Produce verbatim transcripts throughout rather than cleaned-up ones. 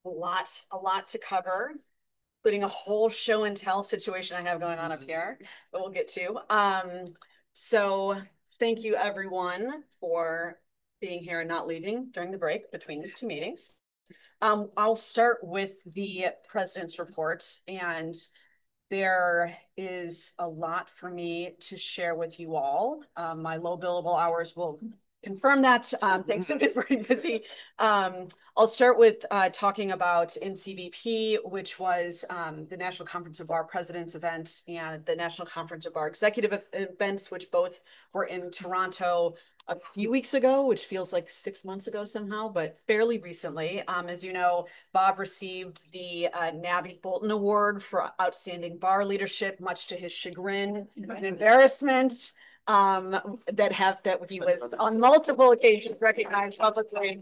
A lot, a lot to cover, including a whole show and tell situation I have going on up here that we'll get to. Um, so thank you everyone for being here and not leaving during the break between these two meetings. Um, I'll start with the president's report, and there is a lot for me to share with you all. Um, my low billable hours will confirm that. Um, things have been pretty busy. Um, I'll start with uh, talking about N C B P, which was um, the National Conference of Bar Presidents event and the National Conference of Bar Executive events, which both were in Toronto a few weeks ago, which feels like six months ago somehow, but fairly recently. Um, as you know, Bob received the uh, Nabby Bolton Award for Outstanding Bar Leadership, much to his chagrin and embarrassment. Um, that have that he was on multiple occasions recognized publicly.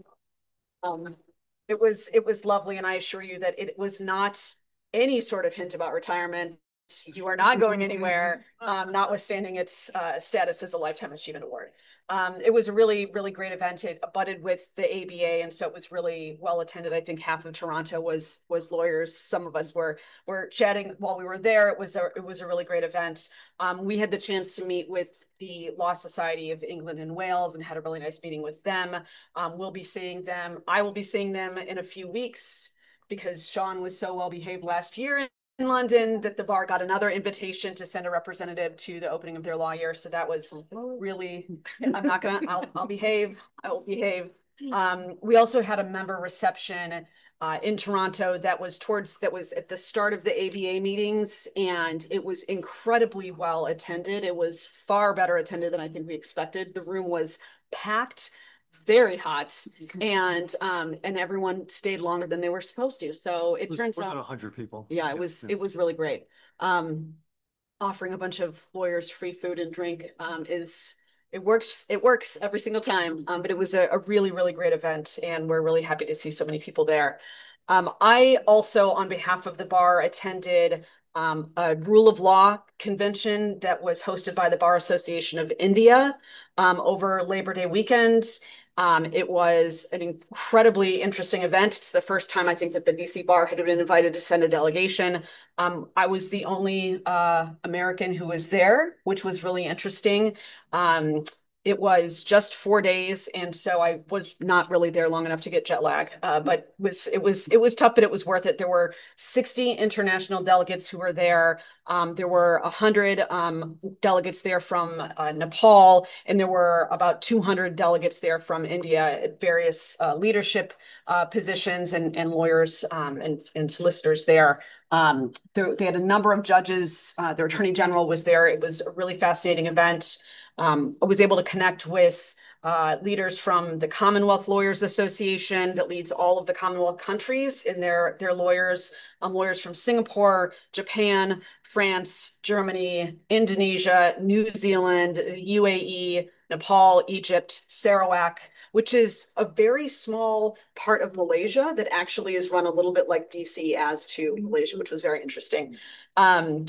Um, it was it was lovely, and I assure you that it was not any sort of hint about retirement. You are not going anywhere, um, notwithstanding its uh, status as a Lifetime Achievement Award. Um, it was a really, really great event. It abutted with the A B A, and so it was really well attended. I think half of Toronto was was lawyers. Some of us were were chatting while we were there. It was a it was a really great event. Um, we had the chance to meet with the Law Society of England and Wales and had a really nice meeting with them. Um, we'll be seeing them. I will be seeing them in a few weeks because Sean was so well behaved last year in London that the bar got another invitation to send a representative to the opening of their law year. So that was really, I'm not gonna, I'll, I'll behave. I will behave. Um, we also had a member reception uh, in Toronto that was towards, that was at the start of the A B A meetings, and it was incredibly well attended. It was far better attended than I think we expected. The room was packed, very hot, and um and everyone stayed longer than they were supposed to. So it, it turns out a hundred people. Yeah, it was it was really great. Um, offering a bunch of lawyers free food and drink um, is it works it works every single time. Um, but it was a, a really really great event, and we're really happy to see so many people there. Um, I also, on behalf of the bar, attended um, a rule of law convention that was hosted by the Bar Association of India um, over Labor Day weekend. Um, it was an incredibly interesting event. It's the first time I think that the D C Bar had been invited to send a delegation. Um, I was the only uh, American who was there, which was really interesting. Um, it was just four days, and so I was not really there long enough to get jet lag. Uh, but was it was it was tough, but it was worth it. There were sixty international delegates who were there. Um, there were one hundred um, delegates there from uh, Nepal, and there were about two hundred delegates there from India at various uh, leadership uh, positions and, and lawyers um, and, and solicitors there. Um, there, they had a number of judges. Uh, their attorney general was there. It was a really fascinating event. Um, I was able to connect with uh, leaders from the Commonwealth Lawyers Association that leads all of the Commonwealth countries in their, their lawyers, um, lawyers from Singapore, Japan, France, Germany, Indonesia, New Zealand, U A E, Nepal, Egypt, Sarawak, which is a very small part of Malaysia that actually is run a little bit like D C as to Malaysia, which was very interesting. Um,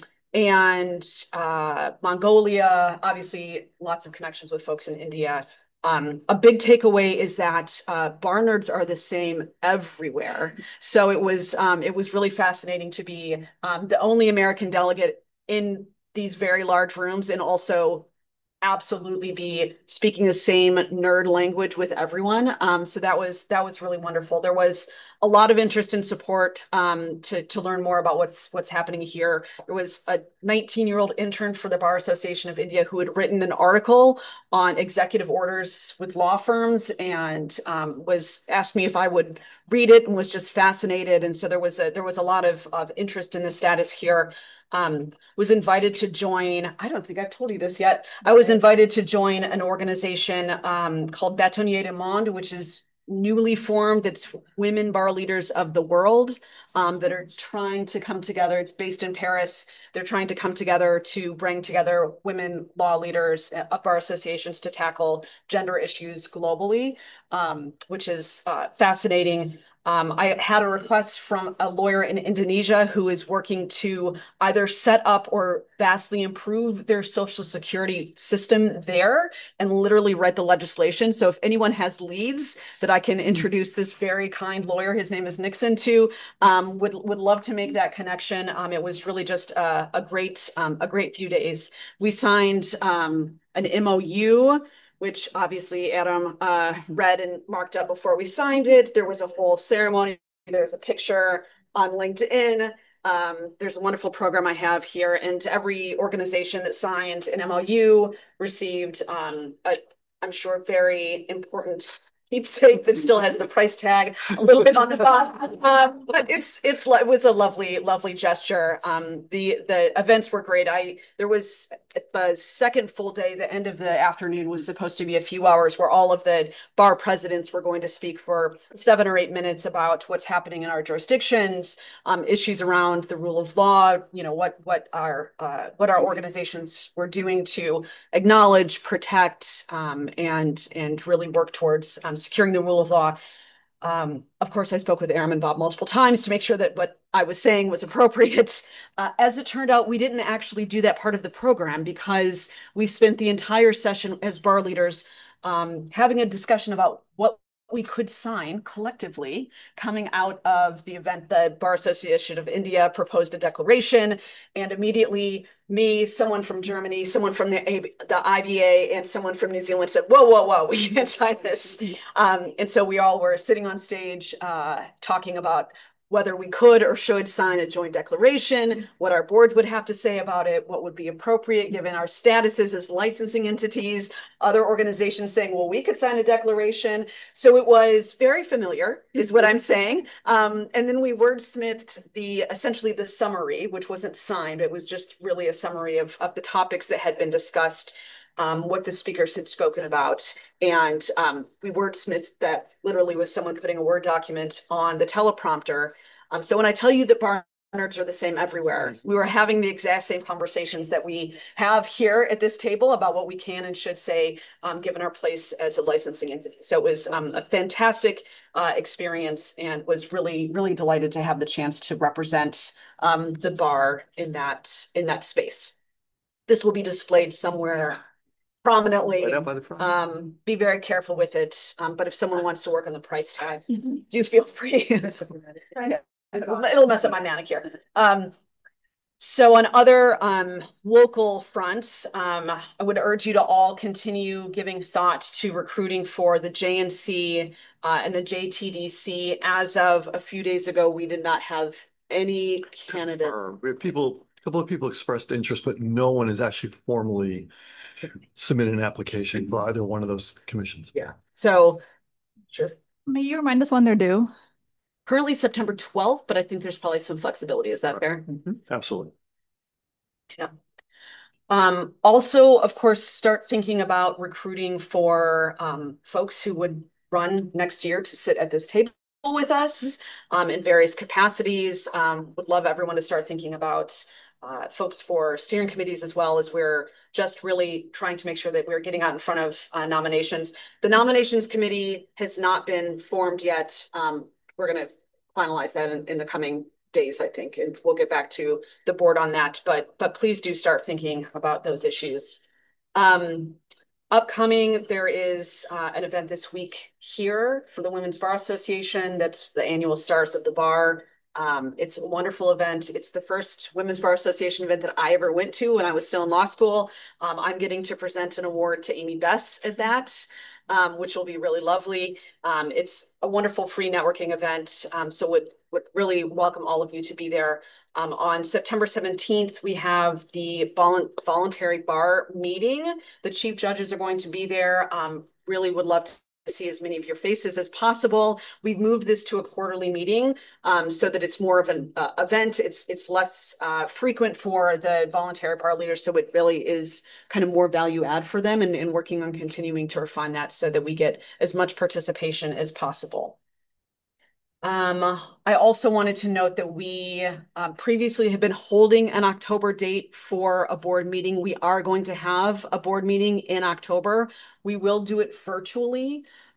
and uh, Mongolia, obviously, lots of connections with folks in India. Um, a big takeaway is that uh, bar nerds are the same everywhere. So it was um, it was really fascinating to be um, the only American delegate in these very large rooms, and also absolutely be speaking the same nerd language with everyone. Um, so that was that was really wonderful. There was a lot of interest and support um, to to learn more about what's what's happening here. There was a nineteen year old intern for the Bar Association of India who had written an article on executive orders with law firms, and um, was asked me if I would read it, and was just fascinated. And so there was a there was a lot of of interest in the status here. Um, was invited to join, I don't think I've told you this yet. I was invited to join an organization um, called Bâtonniers du Monde, which is newly formed. It's women bar leaders of the world um, that are trying to come together. It's based in Paris. They're trying to come together to bring together women law leaders of bar associations to tackle gender issues globally, um, which is uh, fascinating. Um, I had a request from a lawyer in Indonesia who is working to either set up or vastly improve their social security system there and literally write the legislation. So if anyone has leads that I can introduce this very kind lawyer, his name is Nixon, to, um, would would love to make that connection. Um, it was really just a, a great um, a great few days. We signed um, an M O U, which obviously Adam uh, read and marked up before we signed it. There was a whole ceremony. There's a picture on LinkedIn. Um, there's a wonderful program I have here, and every organization that signed an M O U received um, a, I'm sure, very important keepsake that still has the price tag a little bit on the bottom. Um, but it's it's it was a lovely lovely gesture. Um, the the events were great. I there was the second full day. The end of the afternoon was supposed to be a few hours where all of the bar presidents were going to speak for seven or eight minutes about what's happening in our jurisdictions, um, issues around the rule of law. You know what what our uh, what our organizations were doing to acknowledge, protect, um, and and really work towards um, securing the rule of law. Um, of course, I spoke with Aram and Bob multiple times to make sure that what I was saying was appropriate. Uh, as it turned out, we didn't actually do that part of the program because we spent the entire session as bar leaders um, having a discussion about what we could sign collectively coming out of the event. The Bar Association of India proposed a declaration, and immediately me, someone from Germany, someone from the, the I B A, and someone from New Zealand said, whoa, whoa, whoa, we can't sign this. Um, and so we all were sitting on stage uh, talking about whether we could or should sign a joint declaration, what our boards would have to say about it, what would be appropriate given our statuses as licensing entities, other organizations saying, well, we could sign a declaration. So it was very familiar, is what I'm saying. Um, and then we wordsmithed the essentially the summary, which wasn't signed. It was just really a summary of, of the topics that had been discussed, um, what the speakers had spoken about. And um, we wordsmithed that literally with someone putting a Word document on the teleprompter. Um, so when I tell you that bar nerds are the same everywhere, we were having the exact same conversations that we have here at this table about what we can and should say, um, given our place as a licensing entity. So it was um, a fantastic uh, experience, and was really, really delighted to have the chance to represent um, the bar in that in that space. This will be displayed somewhere prominently. Right up by the front. Um, be very careful with it. Um, but if someone wants to work on the price tag, do feel free. it'll, it'll mess up my manicure. Um, so on other um, local fronts, um, I would urge you to all continue giving thought to recruiting for the J N C uh, and the J T D C. As of a few days ago, we did not have any candidates. Confirmed. We have people, a couple of people expressed interest, but no one has actually formally submitted an application for either one of those commissions. Yeah. So, sure. May you remind us when they're due? Currently September twelfth, but I think there's probably some flexibility. Is that fair? Mhm. Absolutely. Yeah. Um, also, of course, start thinking about recruiting for um, folks who would run next year to sit at this table with us um, in various capacities. Um, would love everyone to start thinking about uh, folks for steering committees, as well as we're just really trying to make sure that we're getting out in front of uh, nominations. The nominations committee has not been formed yet. Um, we're going to finalize that in, in the coming days, I think, and we'll get back to the board on that. But but please do start thinking about those issues. Um, upcoming, there is uh, an event this week here for the Women's Bar Association. That's the annual Stars of the Bar. Um, it's a wonderful event. It's the first Women's Bar Association event that I ever went to when I was still in law school. Um, I'm getting to present an award to Amy Bess at that, um, which will be really lovely. Um, it's a wonderful free networking event, um, so would would really welcome all of you to be there. Um, on September seventeenth, we have the volu voluntary bar meeting. The chief judges are going to be there. Um, really would love to see as many of your faces as possible. We've moved this to a quarterly meeting um, so that it's more of an uh, event. It's it's less uh, frequent for the voluntary bar leaders, so it really is kind of more value add for them, and, and working on continuing to refine that so that we get as much participation as possible. Um, I also wanted to note that we uh, previously have been holding an October date for a board meeting. We are going to have a board meeting in October. We will do it virtually.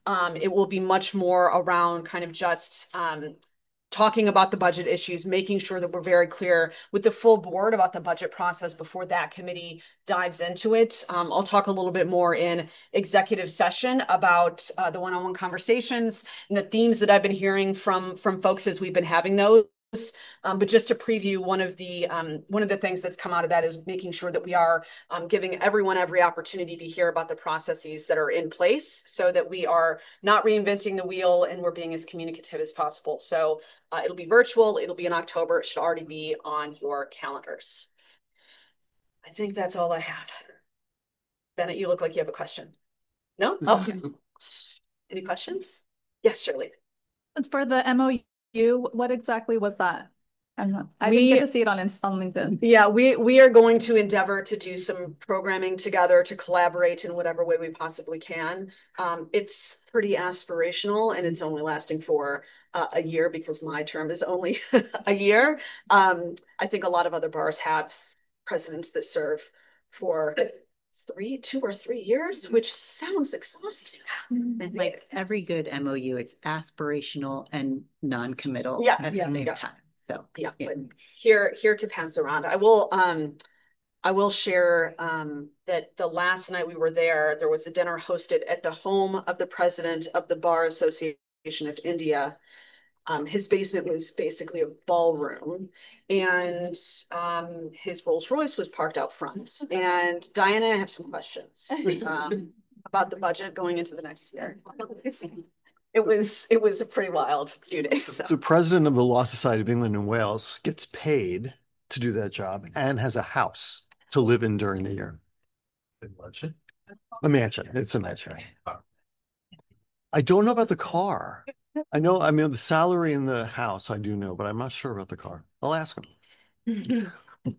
Um, it will be much more around kind of just um, talking about the budget issues, making sure that we're very clear with the full board about the budget process before that committee dives into it. Um, I'll talk a little bit more in executive session about uh, the one-on-one conversations and the themes that I've been hearing from from folks as we've been having those. Um, but just to preview, one of the um, one of the things that's come out of that is making sure that we are um, giving everyone every opportunity to hear about the processes that are in place, so that we are not reinventing the wheel and we're being as communicative as possible. So uh, it'll be virtual. It'll be in October. It should already be on your calendars. I think that's all I have. Bennett, you look like you have a question. No? Oh, any questions? Yes, Shirley. For the M O U, what exactly was that? I'm not, I We- didn't get to see it on, Inst- on LinkedIn. Yeah, we we are going to endeavor to do some programming together to collaborate in whatever way we possibly can. Um, it's pretty aspirational, and it's only lasting for uh, a year because my term is only a year. Um, I think a lot of other bars have presidents that serve for three, two or three years, which sounds exhausting. And like every good M O U, it's aspirational and non-committal Yeah, at yeah, the same yeah. time. So Yeah, yeah. but here here to pass around. I will um I will share um that the last night we were there, there was a dinner hosted at the home of the president of the Bar Association of India. Um, his basement was basically a ballroom, and um, his Rolls Royce was parked out front. And Diana, I have some questions um, about the budget going into the next year. It was it was a pretty wild few days. So. The president of the Law Society of England and Wales gets paid to do that job and has a house to live in during the year. A mansion. It's a mansion. I don't know about the car. I know, I mean, the salary in the house, I do know, but I'm not sure about the car. I'll ask him.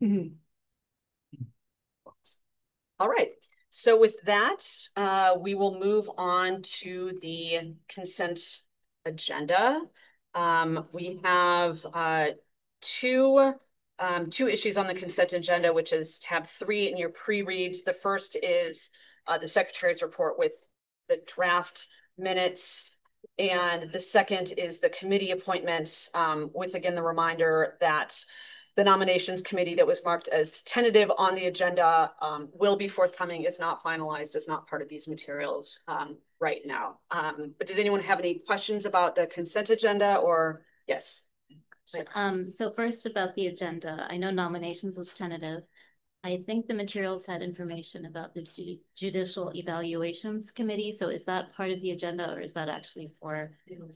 All right. So with that, uh, we will move on to the consent agenda. Um, we have uh, two um, two issues on the consent agenda, which is tab three in your pre-reads. The first is uh, the secretary's report with the draft minutes. And the second is the committee appointments, um, with, again, the reminder that the nominations committee that was marked as tentative on the agenda um, will be forthcoming, is not finalized, is not part of these materials um, right now. Um, but did anyone have any questions about the consent agenda, or yes? Um, so first about the agenda, I know nominations was tentative. I think the materials had information about the Ju Judicial Evaluations Committee. So is that part of the agenda, or is that actually for?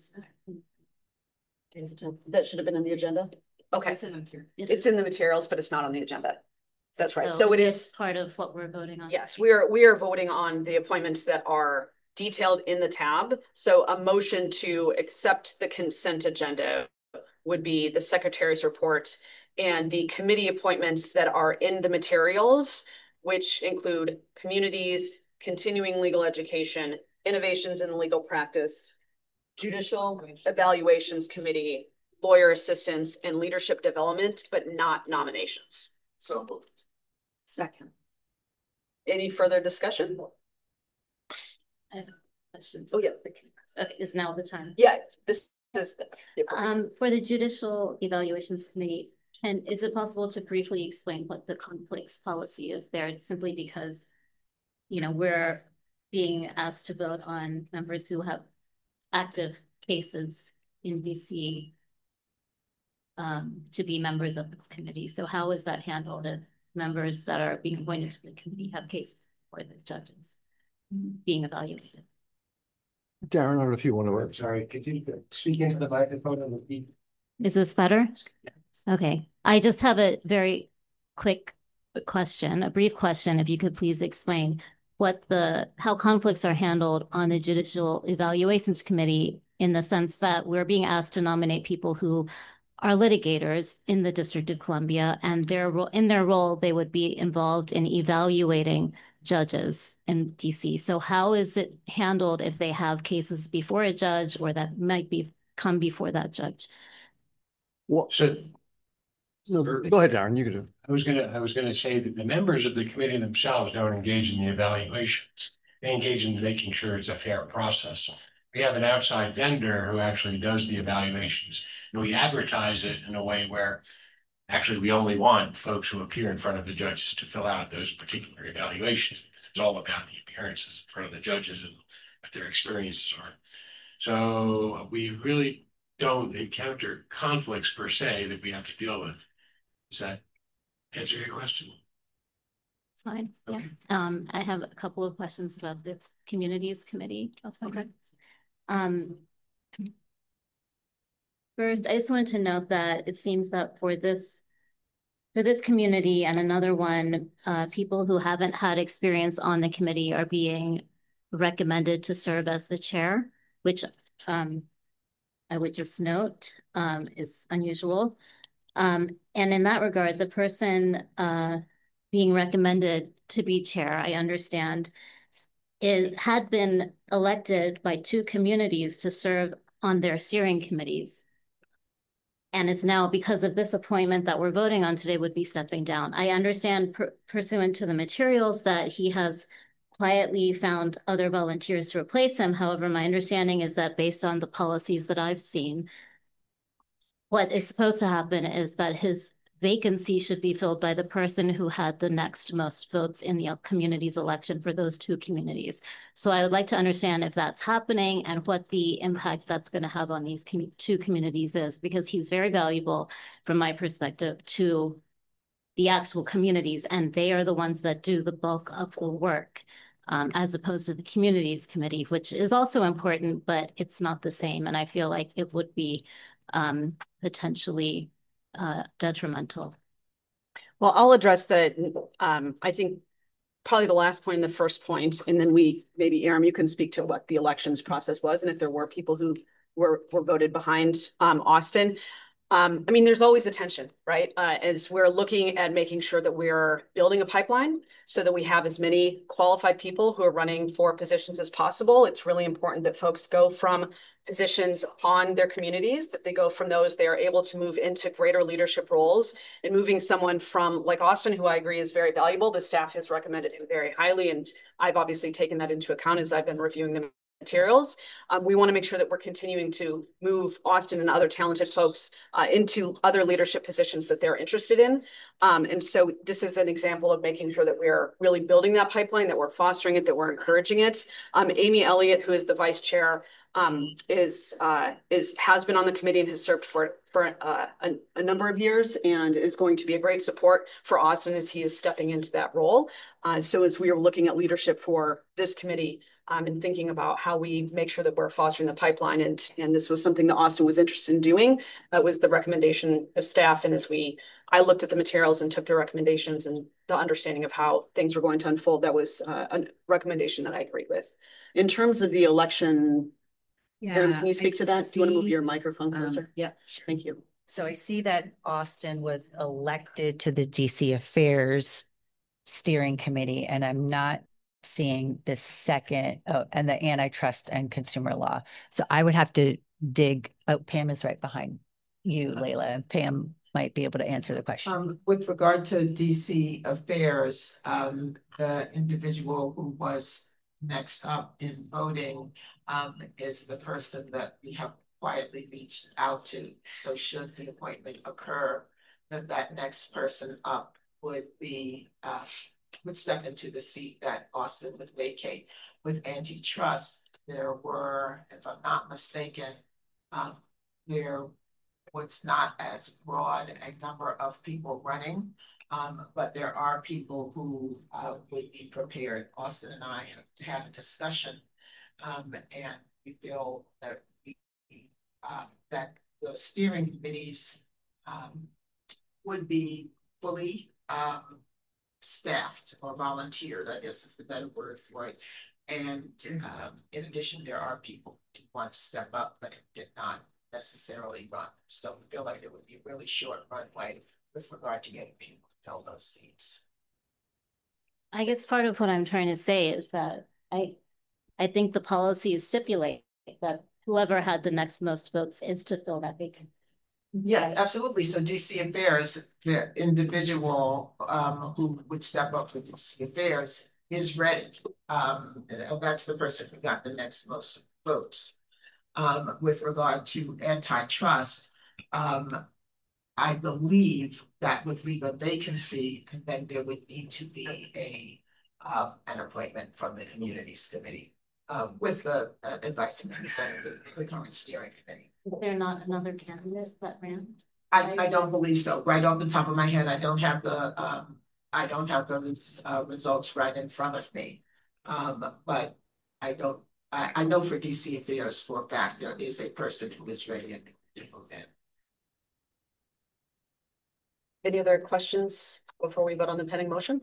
That should have been in the agenda. Okay, It's in the materials, it's in the materials, but it's not on the agenda. That's right. So, So it is is part of what we're voting on. Yes, we are we are voting on the appointments that are detailed in the tab. So a motion to accept the consent agenda would be the secretary's report and the committee appointments that are in the materials, which include communities, continuing legal education, innovations in legal practice, judicial evaluations committee, lawyer assistance, and leadership development, but not nominations. So moved. Second. Any further discussion? I have questions. Oh, yeah. Okay, is now the time. Yeah, this is. Um, for the Judicial Evaluations Committee, can, is it possible to briefly explain what the conflicts policy is there? It's simply because, you know, we're being asked to vote on members who have active cases in D C um, to be members of this committee. So how is that handled if members that are being appointed to the committee have cases for the judges being evaluated? Darren, I don't know if you want to. I'm sorry, could you speak into the microphone and repeat? Is this better? Okay. I just have a very quick question, a brief question, if you could please explain what the, how conflicts are handled on the Judicial Evaluations Committee, in the sense that we're being asked to nominate people who are litigators in the District of Columbia, and their role, in their role, they would be involved in evaluating judges in D C. So how is it handled if they have cases before a judge, or that might be come before that judge? Well, So no, go ahead, Darren, you can do it. I was gonna, I was gonna say that the members of the committee themselves don't engage in the evaluations. They engage in making sure it's a fair process. we have an outside vendor who actually does the evaluations. And we advertise it in a way where actually we only want folks who appear in front of the judges to fill out those particular evaluations. It's all about the appearances in front of the judges and what their experiences are. So we really don't encounter conflicts per se that we have to deal with. Does that answer your question? It's fine. Yeah. Okay. Um, I have a couple of questions about the communities committee appointments. Um, first, I just wanted to note that it seems that for this for this community and another one, uh, people who haven't had experience on the committee are being recommended to serve as the chair, which um, I would just note um, is unusual. Um, and in that regard, the person uh, being recommended to be chair, I understand, it had been elected by two communities to serve on their steering committees. And it's now, because of this appointment that we're voting on today, would be stepping down. I understand per pursuant to the materials that he has quietly found other volunteers to replace him. However, my understanding is that based on the policies that I've seen, what is supposed to happen is that his vacancy should be filled by the person who had the next most votes in the community's election for those two communities. So I would like to understand if that's happening and what the impact that's going to have on these com two communities is, because he's very valuable from my perspective to the actual communities, and they are the ones that do the bulk of the work. Um, as opposed to the communities committee, which is also important, but it's not the same. And I feel like it would be um, potentially uh, detrimental. Well, I'll address that. Um, I think probably the last point and the first point, and then we, maybe Aram, you can speak to what the elections process was and if there were people who were, were voted behind um, Austin. Um, I mean, there's always a tension, right? Uh, as we're looking at making sure that we're building a pipeline so that we have as many qualified people who are running for positions as possible. It's really important that folks go from positions on their communities, that they go from those, they are able to move into greater leadership roles. And moving someone from, like Austin, who I agree is very valuable, the staff has recommended him very highly. And I've obviously taken that into account as I've been reviewing them materials. Um, we want to make sure that we're continuing to move Austin and other talented folks uh, into other leadership positions that they're interested in. Um, and so this is an example of making sure that we're really building that pipeline, that we're fostering it, that we're encouraging it. Um, Amy Elliott, who is the vice chair, um, is uh, is has been on the committee and has served for for uh, a, a number of years and is going to be a great support for Austin as he is stepping into that role. Uh, so as we are looking at leadership for this committee, Um, and thinking about how we make sure that we're fostering the pipeline. And, and this was something that Austin was interested in doing. That was the recommendation of staff. And as we, I looked at the materials and took the recommendations and the understanding of how things were going to unfold, that was uh, a recommendation that I agreed with. In terms of the election, Yeah, Erin, can you speak I to that? Do you want to move see, your microphone um, closer? yeah. Thank you. So I see that Austin was elected to the D C Affairs Steering Committee, and I'm not seeing the second, oh, and the antitrust and consumer law. So I would have to dig. Oh, Pam is right behind you, Layla, and Pam might be able to answer the question. Um, with regard to D C Affairs, um, the individual who was next up in voting, um, is the person that we have quietly reached out to. So should the appointment occur, that that next person up would be, uh, would step into the seat that Austin would vacate. With antitrust, there were, if I'm not mistaken, um, there was not as broad a number of people running, um, but there are people who uh, would be prepared. Austin and I have had a discussion, um, and we feel that we, uh, that the steering committees um, would be fully um, staffed or volunteered, I guess is the better word for it. And um, in addition, there are people who want to step up, but did not necessarily run. So we feel like it would be a really short runway with regard to getting people to fill those seats. I guess part of what I'm trying to say is that I, I think the policies stipulate that whoever had the next most votes is to fill that vacancy. Yes, absolutely. So D C Affairs, the individual um, who would step up for D C Affairs is ready. Um, that's the person who got the next most votes. um, with regard to antitrust, um, I believe that would leave a vacancy, and then there would need to be a, um, an appointment from the Communities Committee, um, with the uh, advice and consent of the, the current steering committee. Is there not another candidate that ran? I, I don't believe so. Right off the top of my head, I don't have the, um, I don't have those, uh, results right in front of me. Um, but I don't, I, I know for D C Affairs for a fact, there is a person who is ready to move in. Any other questions before we vote on the pending motion?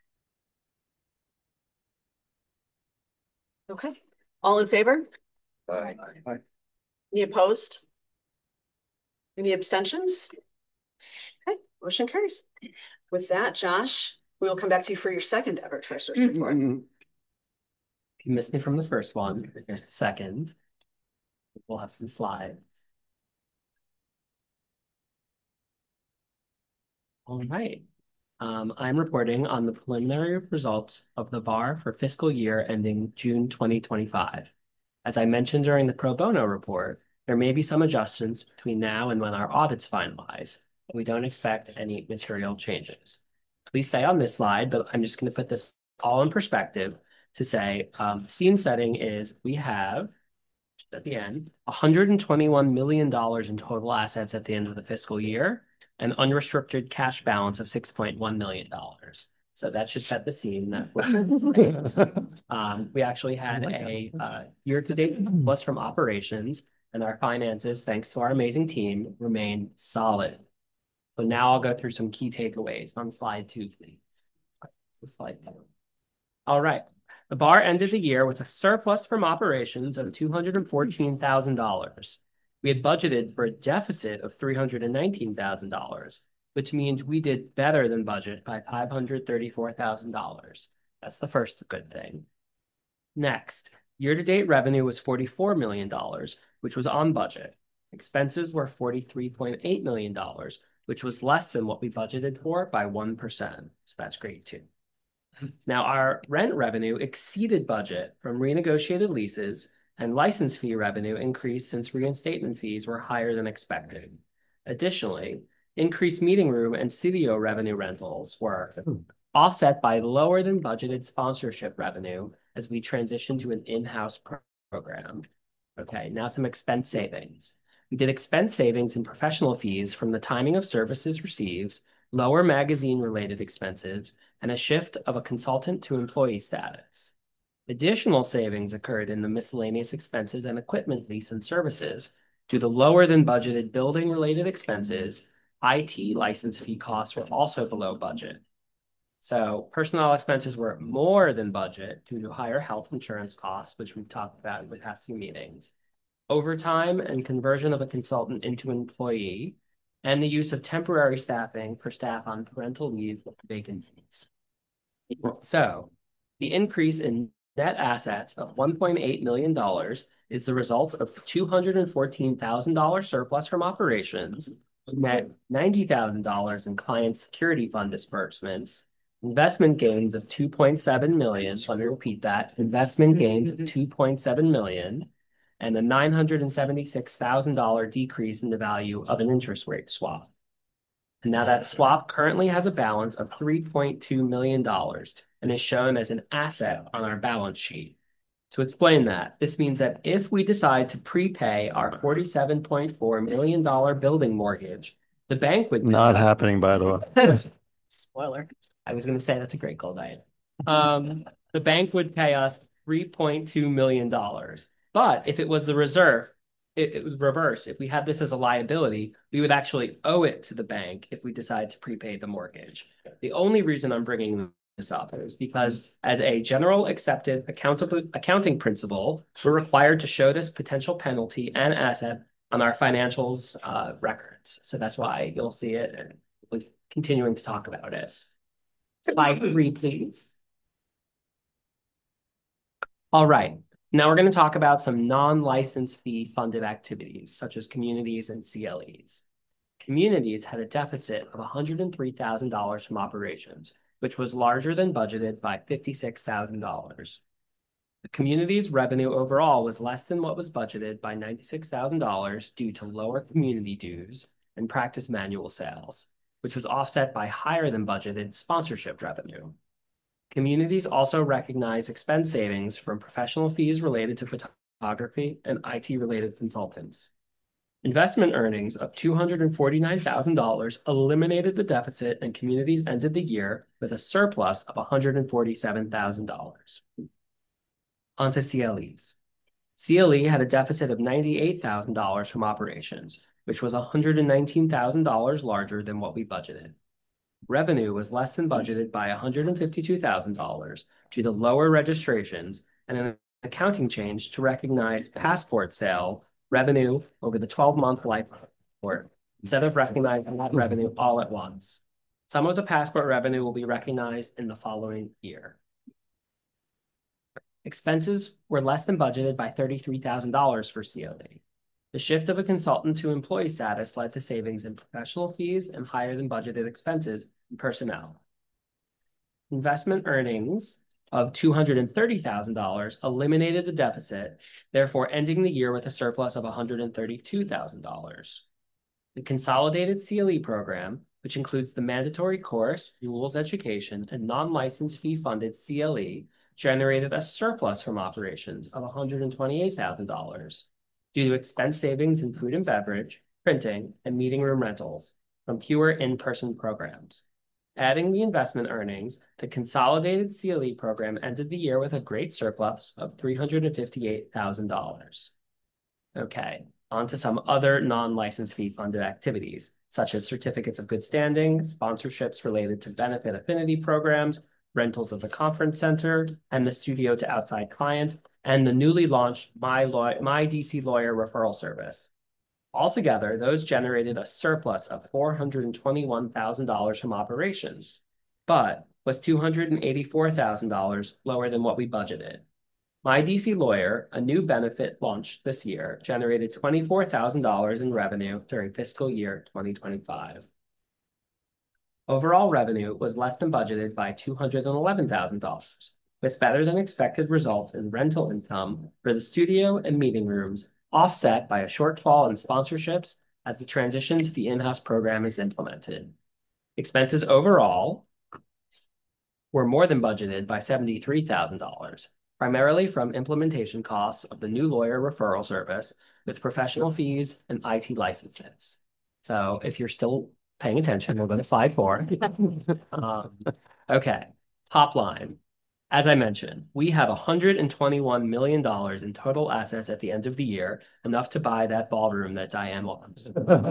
Okay, all in favor? Aye. Any opposed? Any abstentions? Okay, motion carries. With that, Josh, we will come back to you for your second ever treasurer's report. Mm-mm. You missed me from the first one. Here's the second. We'll have some slides. All right. Um, I'm reporting on the preliminary results of the B A R for fiscal year ending June twenty twenty-five. As I mentioned during the pro bono report, there may be some adjustments between now and when our audits finalize, but we don't expect any material changes. Please stay on this slide, but I'm just going to put this all in perspective to say, um, scene setting is we have, just at the end, one hundred twenty-one million dollars in total assets at the end of the fiscal year, an unrestricted cash balance of six point one million dollars. So that should set the scene. That was great. Um, we actually had a uh, year-to-date plus from operations, and our finances, thanks to our amazing team, remain solid. So now I'll go through some key takeaways on slide two, please. Slide two. All right. The B A R ended the year with a surplus from operations of two hundred fourteen thousand dollars. We had budgeted for a deficit of three hundred nineteen thousand dollars, which means we did better than budget by five hundred thirty-four thousand dollars. That's the first good thing. Next, year-to-date revenue was forty-four million dollars, which was on budget. Expenses were forty-three point eight million dollars, which was less than what we budgeted for by one percent. So that's great too. Now, our rent revenue exceeded budget from renegotiated leases, and license fee revenue increased since reinstatement fees were higher than expected. Additionally, increased meeting room and studio revenue rentals were offset by lower than budgeted sponsorship revenue as we transition to an in-house pro program. Okay, now some expense savings. We did expense savings in professional fees from the timing of services received, lower magazine-related expenses, and a shift of a consultant to employee status. Additional savings occurred in the miscellaneous expenses and equipment lease and services due to lower than budgeted building-related expenses. I T license fee costs were also below budget. So personnel expenses were more than budget due to higher health insurance costs, which we've talked about in the past few meetings, overtime and conversion of a consultant into an employee, and the use of temporary staffing for staff on parental leave vacancies. So the increase in net assets of one point eight million dollars is the result of two hundred fourteen thousand dollars surplus from operations, net ninety thousand dollars in client security fund disbursements, investment gains of two point seven million dollars, let me repeat that, investment gains of two point seven million dollars, and a nine hundred seventy-six thousand dollars decrease in the value of an interest rate swap. And now that swap currently has a balance of three point two million dollars and is shown as an asset on our balance sheet. To explain that, this means that if we decide to prepay our forty-seven point four million dollars building mortgage, the bank would— Not happening, by the way. Spoiler. I was going to say that's a great goal, Diane. Um, the bank would pay us three point two million dollars. But if it was the reserve, it, it would reverse. If we had this as a liability, we would actually owe it to the bank if we decide to prepay the mortgage. The only reason I'm bringing this up is because as a general accepted accountable accounting principle, we're required to show this potential penalty and asset on our financials uh, records. So that's why you'll see it, and we're continuing to talk about it. Slide three, please. All right. Now we're going to talk about some non-license fee funded activities, such as communities and C L Es. Communities had a deficit of one hundred three thousand dollars from operations, which was larger than budgeted by fifty-six thousand dollars. The community's revenue overall was less than what was budgeted by ninety-six thousand dollars due to lower community dues and practice manual sales, which was offset by higher than budgeted sponsorship revenue. Communities also recognize expense savings from professional fees related to photography and I T-related consultants. Investment earnings of two hundred forty-nine thousand dollars eliminated the deficit, and communities ended the year with a surplus of one hundred forty-seven thousand dollars. On to C L Es. C L E had a deficit of ninety-eight thousand dollars from operations, which was one hundred nineteen thousand dollars larger than what we budgeted. Revenue was less than budgeted by one hundred fifty-two thousand dollars due to lower registrations and an accounting change to recognize passport sale revenue over the twelve-month life of the passport, instead of recognizing that revenue all at once. Some of the passport revenue will be recognized in the following year. Expenses were less than budgeted by thirty-three thousand dollars for C L E. The shift of a consultant to employee status led to savings in professional fees and higher than budgeted expenses in personnel. Investment earnings of two hundred thirty thousand dollars eliminated the deficit, therefore ending the year with a surplus of one hundred thirty-two thousand dollars. The consolidated C L E program, which includes the mandatory course, rules education, and non-licensed fee-funded C L E, generated a surplus from operations of one hundred twenty-eight thousand dollars due to expense savings in food and beverage, printing, and meeting room rentals from fewer in-person programs. Adding the investment earnings, the consolidated C L E program ended the year with a great surplus of three hundred fifty-eight thousand dollars. Okay, on to some other non-license fee-funded activities, such as certificates of good standing, sponsorships related to benefit affinity programs, rentals of the conference center and the studio to outside clients, and the newly launched My, Law My D C Lawyer referral service. Altogether, those generated a surplus of four hundred twenty-one thousand dollars from operations, but was two hundred eighty-four thousand dollars lower than what we budgeted. My D C Lawyer, a new benefit launched this year, generated twenty-four thousand dollars in revenue during fiscal year twenty twenty-five. Overall revenue was less than budgeted by two hundred eleven thousand dollars, with better than expected results in rental income for the studio and meeting rooms, offset by a shortfall in sponsorships as the transition to the in-house program is implemented. Expenses overall were more than budgeted by seventy-three thousand dollars, primarily from implementation costs of the new lawyer referral service with professional fees and I T licenses. So if you're still paying attention, we're going to slide four. um, okay, top line. As I mentioned, we have one hundred twenty-one million dollars in total assets at the end of the year, enough to buy that ballroom that Diane wants.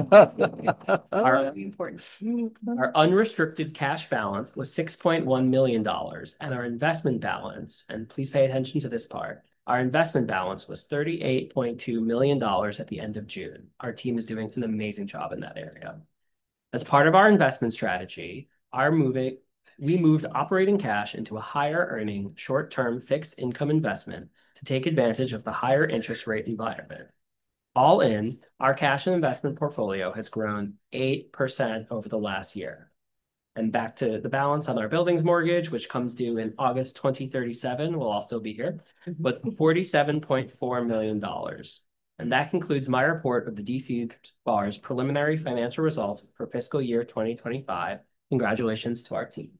our, our unrestricted cash balance was six point one million dollars, and our investment balance, and please pay attention to this part, our investment balance was thirty-eight point two million dollars at the end of June. Our team is doing an amazing job in that area. As part of our investment strategy, our moving, we moved operating cash into a higher earning short-term fixed income investment to take advantage of the higher interest rate environment. All in, our cash and investment portfolio has grown eight percent over the last year. And back to the balance on our buildings mortgage, which comes due in August twenty thirty-seven, will also be here, was forty-seven point four million dollars. And that concludes my report of the D C Bar's preliminary financial results for fiscal year twenty twenty-five. Congratulations to our team.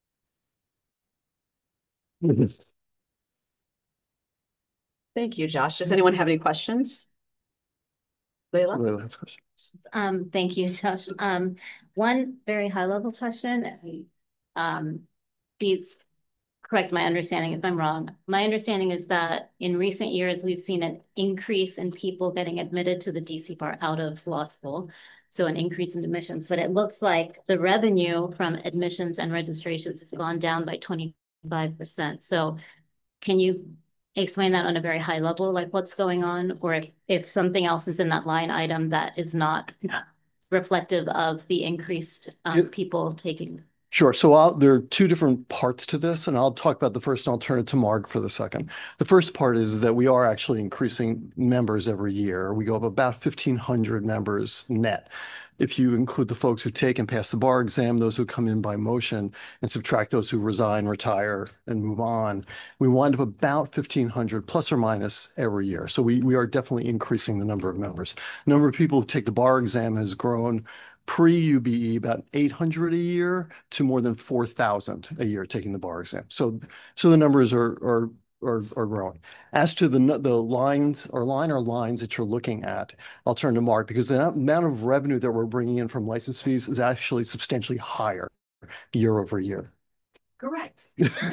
Thank you, Josh. Does anyone have any questions? Layla? Layla has questions. Um, thank you, Josh. Um, one very high level question. Um, please correct my understanding if I'm wrong. My understanding is that in recent years, we've seen an increase in people getting admitted to the D C Bar out of law school. So an increase in admissions, but it looks like the revenue from admissions and registrations has gone down by twenty-five percent. So can you explain that on a very high level, like what's going on, or if, if something else is in that line item that is not reflective of the increased um, It, people taking? Sure. So I'll, there are two different parts to this, and I'll talk about the first, and I'll turn it to Marg for the second. The first part is that we are actually increasing members every year. We go up about fifteen hundred members net. if you include the folks who take and pass the bar exam, those who come in by motion, and subtract those who resign, retire, and move on, we wind up about fifteen hundred plus or minus every year. So we, we are definitely increasing the number of members. The number of people who take the bar exam has grown pre-U B E about eight hundred a year to more than four thousand a year taking the bar exam. So, so the numbers are, are are, are growing. As to the the lines or line or lines that you're looking at, I'll turn to Mark because the amount of revenue that we're bringing in from license fees is actually substantially higher year over year. Correct.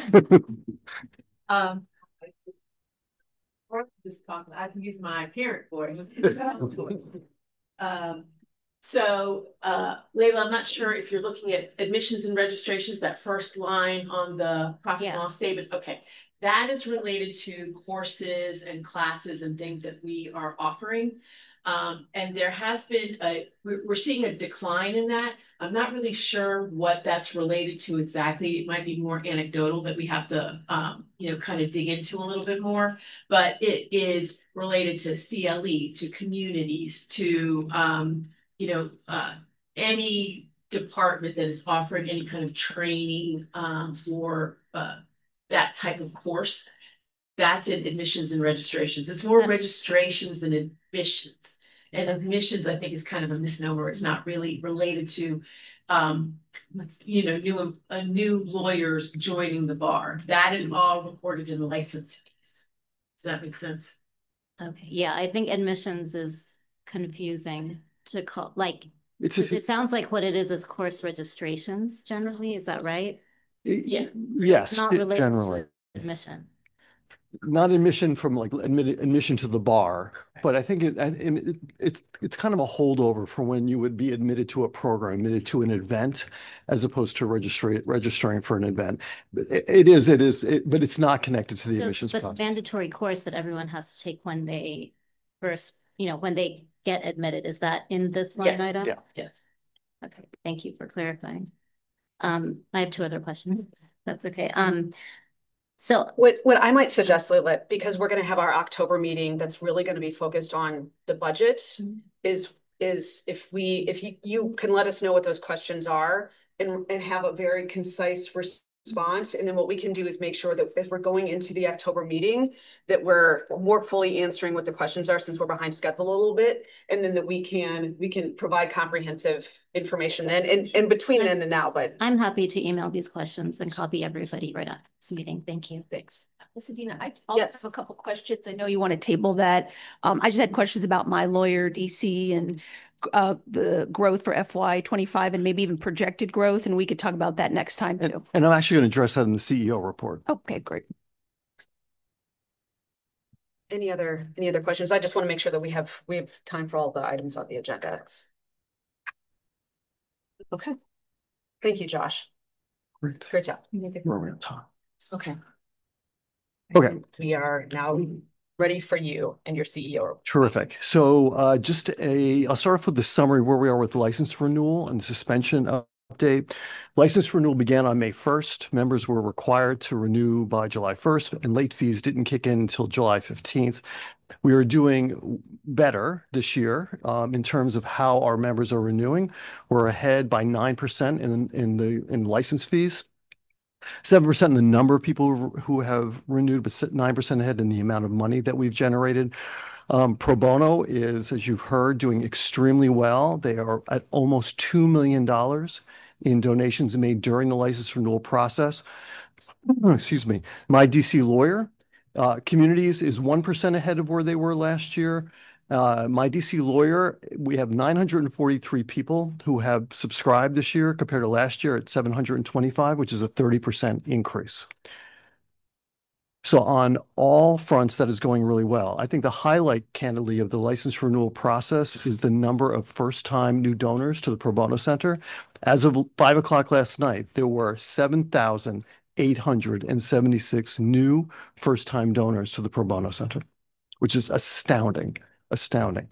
um, just talking, I can use my parent voice. um, so, uh, Layla, I'm not sure if you're looking at admissions and registrations, that first line on the profit and Yeah. loss statement. Okay. That is related to courses and classes and things that we are offering. Um, and there has been a, we're, we're seeing a decline in that. I'm not really sure what that's related to exactly. It might be more anecdotal that we have to, um, you know, kind of dig into a little bit more, but it is related to C L E, to communities, to, um, you know, uh, any department that is offering any kind of training, um, for, uh, that type of course. That's in admissions and registrations. It's more registrations than admissions. And admissions, I think, is kind of a misnomer. It's not really related to, um, you know, new uh, new lawyers joining the bar. That is all recorded in the license fees. Does that make sense? Okay, yeah, I think admissions is confusing to call, like, It's a, it sounds like what it is is course registrations generally, is that right? Yeah. Yes, Not related generally. to admission. Not admission from like admitted admission to the bar, but I think it, it it's it's kind of a holdover for when you would be admitted to a program, admitted to an event, as opposed to registering registering for an event. It, it is, it is, it, but it's not connected to the So, admissions but process. mandatory course that everyone has to take when they first, you know, when they get admitted, is that in this line Yes. item? Yeah. Yes. Okay, thank you for clarifying. Um, I have two other questions. That's okay. Um, so What what I might suggest, Lilith, because we're going to have our October meeting that's really going to be focused on the budget, is is if we if you you can let us know what those questions are and and have a very concise response, and then what we can do is make sure that as we're going into the October meeting that we're more fully answering what the questions are, since we're behind schedule a little bit, and then that we can we can provide comprehensive information then and, and between then and now. But I'm happy to email these questions and copy everybody right after this meeting. Thank you. thanks. Pasadena, I also Yes. have a couple questions. I know you want to table that. Um, I just had questions about my lawyer D C and uh, the growth for F Y twenty-five and maybe even projected growth, and we could talk about that next time And, too. and I'm actually going to address that in the C E O report. Okay, great. Any other any other questions? I just want to make sure that we have we have time for all the items on the agenda. Okay. Thank you, Josh. Great. Great job. Where are we on time? Okay. Okay. We are now ready for you and your C E O. Terrific. So uh, just a, I'll start off with the summary where we are with license renewal and the suspension update. License renewal began on May first. Members were required to renew by July first, and late fees didn't kick in until July fifteenth. We are doing better this year um, in terms of how our members are renewing. We're ahead by nine percent in, in the in license fees. seven percent in the number of people who have renewed, but nine percent ahead in the amount of money that we've generated. Um, Pro Bono is, as you've heard, doing extremely well. They are at almost two million dollars in donations made during the license renewal process. Excuse me. My D C Lawyer uh, Communities is one percent ahead of where they were last year. Uh, My D C Lawyer, we have nine hundred forty-three people who have subscribed this year compared to last year at seven hundred twenty-five, which is a thirty percent increase. So on all fronts, that is going really well. I think the highlight, candidly, of the license renewal process is the number of first-time new donors to the Pro Bono Center. As of five o'clock last night, there were seven thousand eight hundred seventy-six new first-time donors to the Pro Bono Center, which is astounding. Astounding.